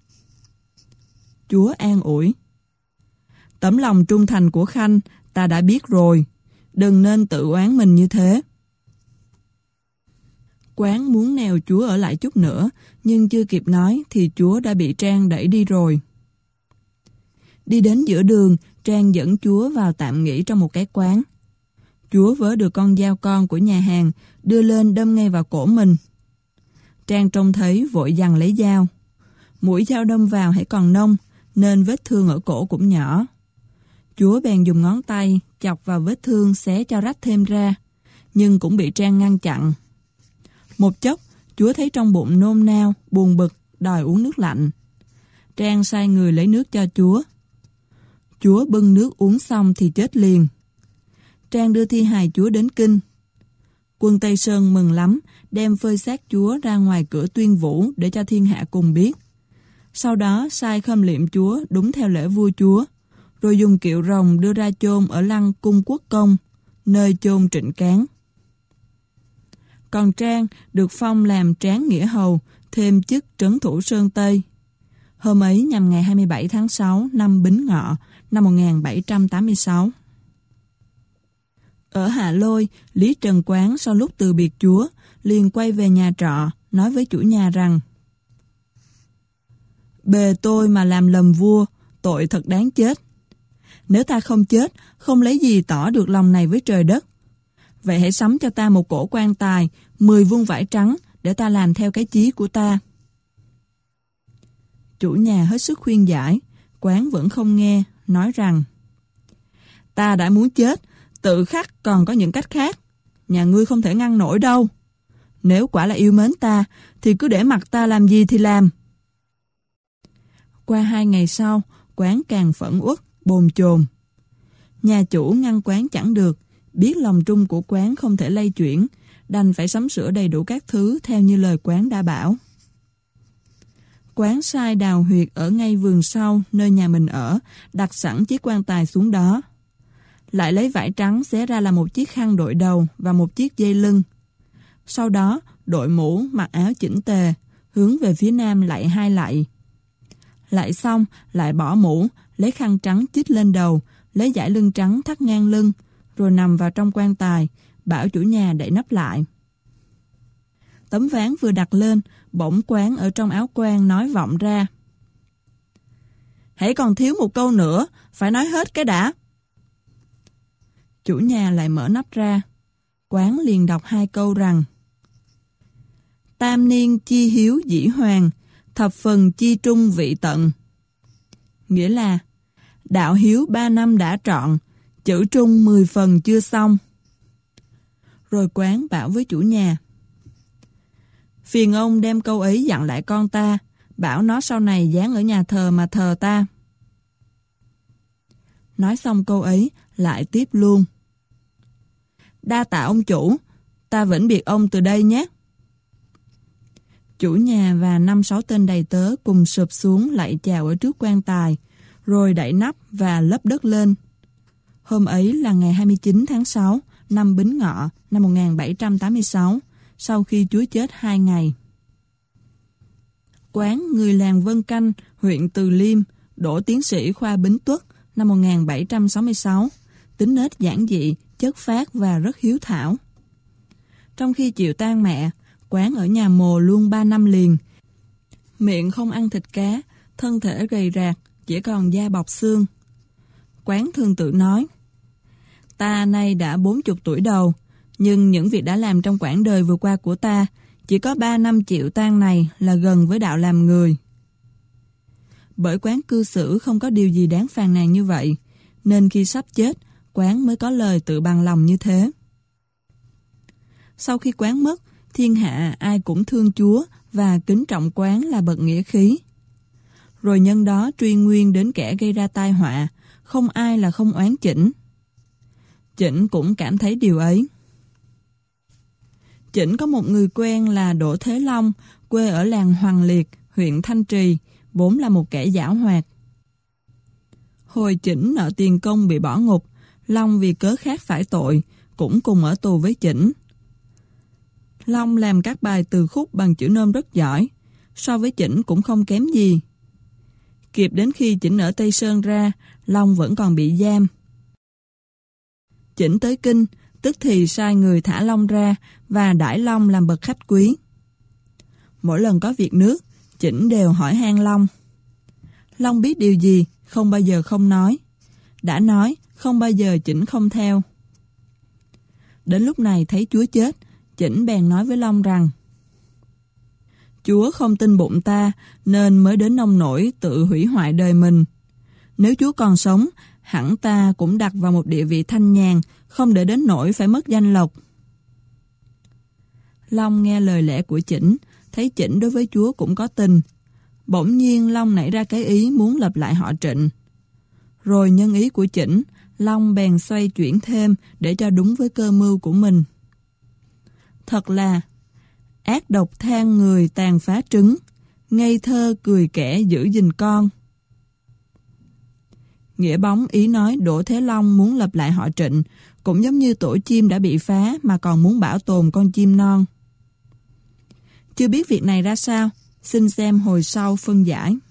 Chúa an ủi: Tấm lòng trung thành của khanh ta đã biết rồi, đừng nên tự oán mình như thế. Quán muốn nèo chúa ở lại chút nữa, nhưng chưa kịp nói thì chúa đã bị Trang đẩy đi rồi. Đi đến giữa đường, Trang dẫn chúa vào tạm nghỉ trong một cái quán. Chúa vớ được con dao con của nhà hàng, đưa lên đâm ngay vào cổ mình. Trang trông thấy vội giằng lấy dao. Mũi dao đâm vào hãy còn nông, nên vết thương ở cổ cũng nhỏ. Chúa bèn dùng ngón tay chọc vào vết thương xé cho rách thêm ra, nhưng cũng bị Trang ngăn chặn. Một chốc, chúa thấy trong bụng nôn nao, buồn bực, đòi uống nước lạnh. Trang sai người lấy nước cho chúa. Chúa bưng nước uống xong thì chết liền. Trang đưa thi hài chúa đến kinh. Quân Tây Sơn mừng lắm, đem phơi xác chúa ra ngoài cửa Tuyên Vũ để cho thiên hạ cùng biết. Sau đó sai khâm liệm chúa đúng theo lễ vua chúa, rồi dùng kiệu rồng đưa ra chôn ở lăng Cung Quốc Công, nơi chôn Trịnh Cán. Còn Trang được phong làm tráng nghĩa hầu, thêm chức trấn thủ Sơn Tây. Hôm ấy nhằm ngày hai mươi bảy tháng sáu năm Bính Ngọ, năm một nghìn bảy trăm tám mươi sáu. Ở Hạ Lôi, Lý Trần Quán sau lúc từ biệt chúa, liền quay về nhà trọ, nói với chủ nhà rằng: Bề tôi mà làm lầm vua, tội thật đáng chết. Nếu ta không chết, không lấy gì tỏ được lòng này với trời đất. Vậy hãy sắm cho ta một cổ quan tài, mười vuông vải trắng, để ta làm theo cái chí của ta. Chủ nhà hết sức khuyên giải, Quán vẫn không nghe, nói rằng: Ta đã muốn chết, tự khắc còn có những cách khác. Nhà ngươi không thể ngăn nổi đâu. Nếu quả là yêu mến ta, thì cứ để mặc ta làm gì thì làm. Qua hai ngày sau, Quán càng phẫn uất, bồn chồn. Nhà chủ ngăn Quán chẳng được, biết lòng trung của Quán không thể lay chuyển, đành phải sắm sửa đầy đủ các thứ theo như lời Quán đã bảo. Quán sai đào huyệt ở ngay vườn sau nơi nhà mình ở, đặt sẵn chiếc quan tài xuống đó. Lại lấy vải trắng xé ra làm một chiếc khăn đội đầu và một chiếc dây lưng. Sau đó đội mũ, mặc áo chỉnh tề, hướng về phía nam lạy hai lạy. Lạy xong lại bỏ mũ, lấy khăn trắng chích lên đầu, lấy dải lưng trắng thắt ngang lưng, rồi nằm vào trong quan tài, bảo chủ nhà đậy nắp lại. Tấm ván vừa đặt lên, bỗng Quán ở trong áo quan nói vọng ra: Hãy còn thiếu một câu nữa, phải nói hết cái đã. Chủ nhà lại mở nắp ra. Quán liền đọc hai câu rằng: Tam niên chi hiếu dĩ hoàng, thập phần chi trung vị tận. Nghĩa là đạo hiếu ba năm đã trọn, chữ trung mười phần chưa xong. Rồi Quán bảo với chủ nhà: Phiền ông đem câu ấy dặn lại con ta, bảo nó sau này dán ở nhà thờ mà thờ ta. Nói xong câu ấy, lại tiếp luôn: Đa tạ ông chủ, ta vĩnh biệt ông từ đây nhé. Chủ nhà và năm sáu tên đầy tớ cùng sụp xuống lạy chào ở trước quan tài, rồi đậy nắp và lấp đất lên. Hôm ấy là ngày hai mươi chín tháng sáu năm Bính Ngọ năm một nghìn bảy trăm tám mươi sáu, sau khi Chúa chết hai ngày. Quán người làng Vân Canh, huyện Từ Liêm, đỗ tiến sĩ khoa Bính Tuất năm một nghìn bảy trăm sáu mươi sáu, tính nết giản dị, chất phác và rất hiếu thảo. Trong khi chịu tang mẹ, Quán ở nhà mồ luôn ba năm liền. Miệng không ăn thịt cá, thân thể gầy rạc, chỉ còn da bọc xương. Quán thường tự nói: Ta nay đã bốn chục tuổi đầu, nhưng những việc đã làm trong quãng đời vừa qua của ta, chỉ có ba năm chịu tang này là gần với đạo làm người. Bởi Quán cư xử không có điều gì đáng phàn nàn như vậy, nên khi sắp chết, Quán mới có lời tự bằng lòng như thế. Sau khi Quán mất, thiên hạ ai cũng thương Chúa và kính trọng Quán là bậc nghĩa khí. Rồi nhân đó truy nguyên đến kẻ gây ra tai họa, không ai là không oán Chỉnh. Chỉnh cũng cảm thấy điều ấy. Chỉnh có một người quen là Đỗ Thế Long, quê ở làng Hoàng Liệt, huyện Thanh Trì, vốn là một kẻ giảo hoạt. Hồi Chỉnh nợ tiền công bị bỏ ngục, Long vì cớ khác phải tội, cũng cùng ở tù với Chỉnh. Long làm các bài từ khúc bằng chữ nôm rất giỏi, so với Chỉnh cũng không kém gì. Kịp đến khi Chỉnh ở Tây Sơn ra, Long vẫn còn bị giam. Chỉnh tới Kinh, tức thì sai người thả Long ra và đãi Long làm bậc khách quý. Mỗi lần có việc nước, Chỉnh đều hỏi han Long. Long biết điều gì, không bao giờ không nói. Đã nói, không bao giờ Chỉnh không theo. Đến lúc này thấy Chúa chết, Chỉnh bèn nói với Long rằng: Chúa không tin bụng ta, nên mới đến nông nổi tự hủy hoại đời mình. Nếu Chúa còn sống, hẳn ta cũng đặt vào một địa vị thanh nhàn, không để đến nỗi phải mất danh lộc. Long nghe lời lẽ của Chỉnh, thấy Chỉnh đối với Chúa cũng có tình. Bỗng nhiên Long nảy ra cái ý muốn lập lại họ Trịnh. Rồi nhân ý của Chỉnh, Long bèn xoay chuyển thêm để cho đúng với cơ mưu của mình. Thật là ác độc than người tàn phá trứng, ngây thơ cười kẻ giữ gìn con. Nghĩa bóng ý nói Đỗ Thế Long muốn lập lại họ Trịnh, cũng giống như tổ chim đã bị phá mà còn muốn bảo tồn con chim non. Chưa biết việc này ra sao, xin xem hồi sau phân giải.